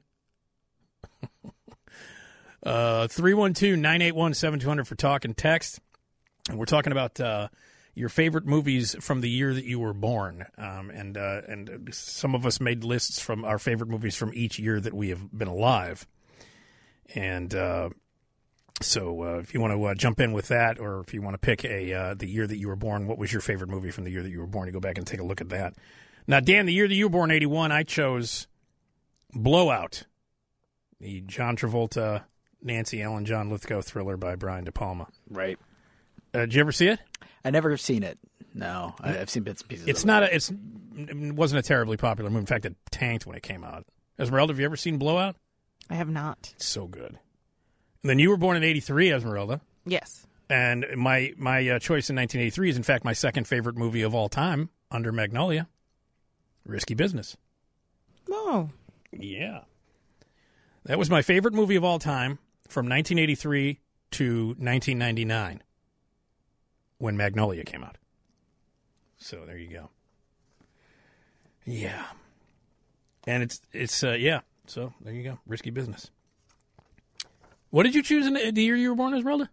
uh, three one two, nine eight one, seven two zero zero for talk and text. And we're talking about uh, your favorite movies from the year that you were born. Um, and uh, and some of us made lists from our favorite movies from each year that we have been alive. And uh, so uh, if you want to uh, jump in with that, or if you want to pick a uh, the year that you were born, what was your favorite movie from the year that you were born? You go back and take a look at that. Now, Dan, the year that you were born, eighty-one, I chose Blowout, the John Travolta, Nancy Ellen, John Lithgow thriller by Brian De Palma. Right. Uh, did you ever see it? I never seen it. No, I, I've seen bits and pieces. It's of not it. a. It's it wasn't a terribly popular movie. In fact, it tanked when it came out. Esmeralda, have you ever seen Blowout? I have not. It's so good. And then you were born in eighty-three, Esmeralda. Yes. And my my uh, choice in nineteen eighty-three is, in fact, my second favorite movie of all time, under Magnolia. Risky Business. Oh. Yeah. That was my favorite movie of all time from nineteen eighty-three to nineteen ninety-nine when Magnolia came out. So there you go. Yeah. And it's, it's uh, yeah. So there you go. Risky Business. What did you choose in the the year you were born, Esmeralda?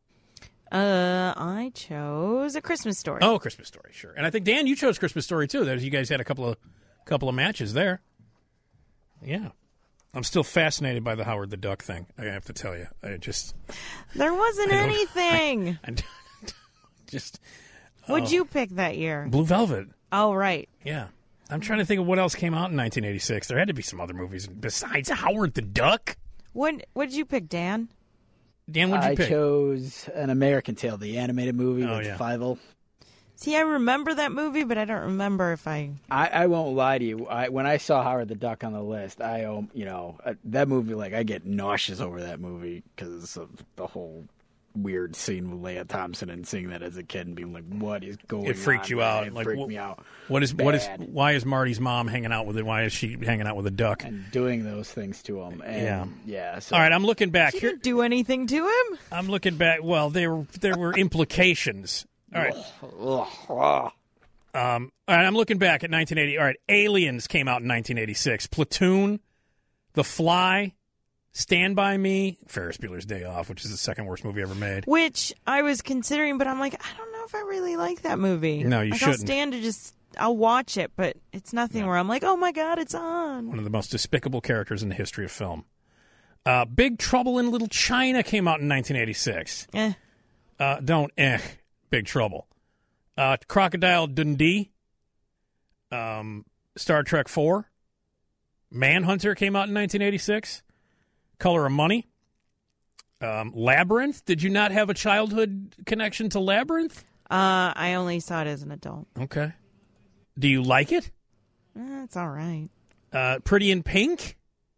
Uh, I chose A Christmas Story. Oh, Christmas Story, sure. And I think, Dan, you chose Christmas Story, too. There's, you guys had a couple of couple of matches there. Yeah. I'm still fascinated by the Howard the Duck thing, I have to tell you. I just... There wasn't I don't- anything. I, I just... What'd oh. you pick that year? Blue Velvet. Oh, right. Yeah. I'm trying to think of what else came out in nineteen eighty-six. There had to be some other movies besides Howard the Duck. What What did you pick, Dan? Dan, what'd you I pick? chose An American Tale, the animated movie Oh, with yeah. Fievel. See, I remember that movie, but I don't remember if I... I, I won't lie to you. I, when I saw Howard the Duck on the list, I, um, you know, uh, that movie, like, I get nauseous over that movie because of the whole weird scene with Leia Thompson and seeing that as a kid and being like, what is going on? It freaked you man? out. It Like, freaked wh- me out. What is what is Bad. why is Marty's mom hanging out with it? Why is she hanging out with a duck? And doing those things to him. And, Yeah. yeah. So, All right, I'm looking back She here. didn't do anything to him. I'm looking back. Well, there were there were implications. All right. Ugh, ugh. Um, all right, I'm looking back at nineteen eighty. All right, Aliens came out in nineteen eighty-six. Platoon, The Fly, Stand By Me, Ferris Bueller's Day Off, which is the second worst movie ever made. Which I was considering, but I'm like, I don't know if I really like that movie. No, you like, shouldn't. I'll stand to just... I'll watch it, but it's nothing where I'm like, oh, my God, it's on. One of the most despicable characters in the history of film. Uh, Big Trouble in Little China came out in nineteen eighty-six. Eh. Uh, don't eh, Big Trouble. Uh, Crocodile Dundee. Um, Star Trek four. Manhunter came out in nineteen eighty-six. Color of Money. Um, Labyrinth. Did you not have a childhood connection to Labyrinth? Uh, I only saw it as an adult. Okay. Do you like it? Eh, it's all right. Uh, Pretty in Pink.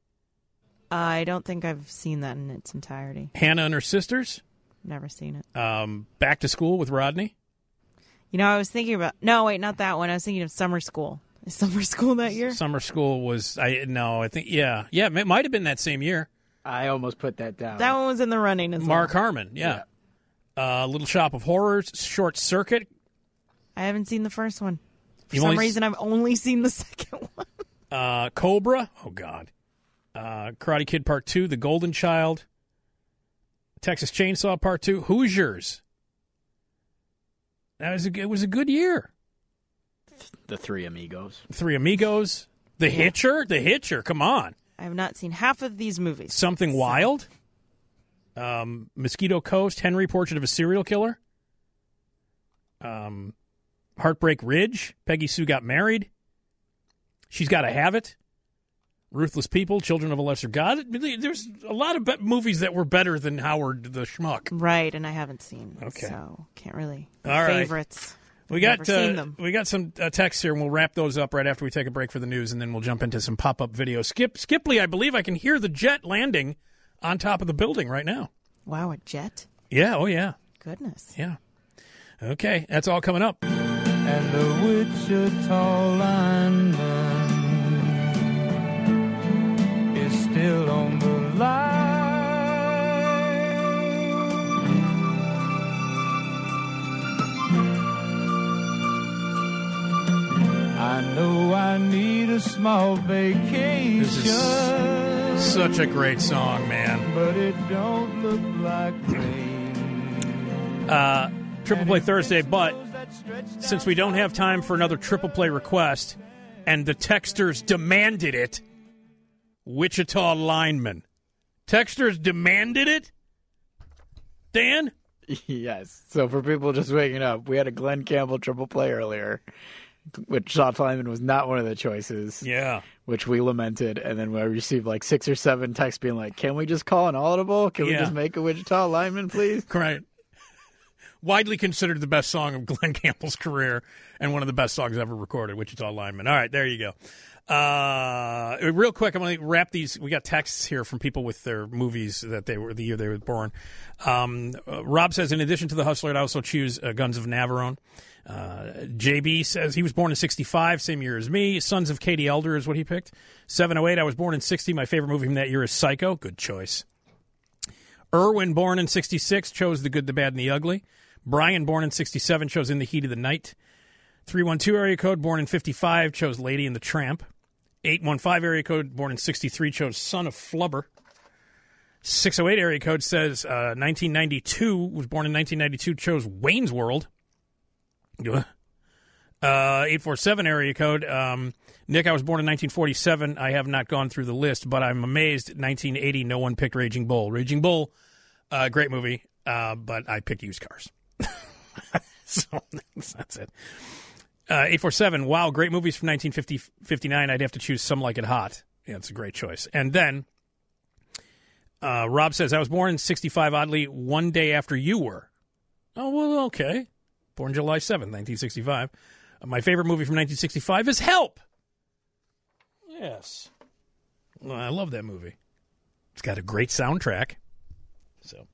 I don't think I've seen that in its entirety. Hannah and Her Sisters. Never seen it. Um, Back to School with Rodney. You know, I was thinking about... No, wait, not that one. I was thinking of Summer School. Is Summer School that year? Summer School was I no I think yeah yeah it might have been that same year. I almost put that down. That one was in the running as Mark well. Harmon, yeah. Uh, Little Shop of Horrors, Short Circuit. I haven't seen the first one. For You've some only s- reason, I've only seen the second one. Uh, Cobra. Oh God. Uh, Karate Kid Part Two, The Golden Child. Texas Chainsaw Part Two, Hoosiers. That was a, it was a good year. The Three Amigos. Three Amigos, The Hitcher, The Hitcher. Come on, I have not seen half of these movies. Something Wild. Um, Mosquito Coast, Henry, Portrait of a Serial Killer. Um, Heartbreak Ridge, Peggy Sue Got Married. She's Gotta Have It. Ruthless People, Children of a Lesser God. There's a lot of be- movies that were better than Howard the Schmuck. Right, and I haven't seen. Okay. So, can't really. All right. Favorites. We Never got seen uh, them. we got some uh, texts here, and we'll wrap those up right after we take a break for the news, and then we'll jump into some pop-up videos. Skip Skipley, I believe I can hear the jet landing on top of the building right now. Wow, a jet? Yeah, oh yeah, Goodness. yeah. Okay, that's all coming up. And the Wichita lineman for vacation. This is such a great song, man. But it don't look like rain. Uh, Triple Play Thursday, but since we don't have time for another Triple Play request, and the texters demanded it, Wichita Lineman. Texters demanded it? Dan? Yes. So for people just waking up, we had a Glenn Campbell triple play earlier, which Shaw Lyman was not one of the choices. Yeah. Which we lamented, and then we received like six or seven texts being like, "Can we just call an audible? Can we Yeah. just make a Wichita Lineman, please?" Right. Widely considered the best song of Glenn Campbell's career and one of the best songs ever recorded, Wichita Lineman. All right, there you go. Uh, real quick, I'm going to wrap these. We got texts here from people with their movies that they were the year they were born. Um, uh, Rob says, in addition to The Hustler, I'd also choose uh, Guns of Navarone. Uh, J B says he was born in sixty-five, same year as me. Sons of Katie Elder is what he picked. seven oh eight, I was born in sixty. My favorite movie from that year is Psycho. Good choice. Irwin, born in sixty-six, chose The Good, the Bad, and the Ugly. Brian, born in sixty-seven, chose In the Heat of the Night. three one two area code, born in fifty-five, chose Lady and the Tramp. eight one five area code, born in sixty-three, chose Son of Flubber. six oh eight area code says uh, nineteen ninety-two, was born in nineteen ninety-two, chose Wayne's World. Uh, eight four seven area code, um, Nick, I was born in nineteen forty-seven. I have not gone through the list, but I'm amazed nineteen eighty, no one picked Raging Bull. Raging Bull, uh, great movie, uh, but I picked used cars. So that's it. Uh, eight four seven, wow, great movies from nineteen fifty, fifty-nine. I'd have to choose Some Like It Hot. Yeah, it's a great choice. And then uh, Rob says, I was born in sixty-five, oddly, one day after you were. Oh, well, okay. Born July seventh, nineteen sixty-five. Uh, my favorite movie from nineteen sixty-five is Help. Yes. Well, I love that movie. It's got a great soundtrack. So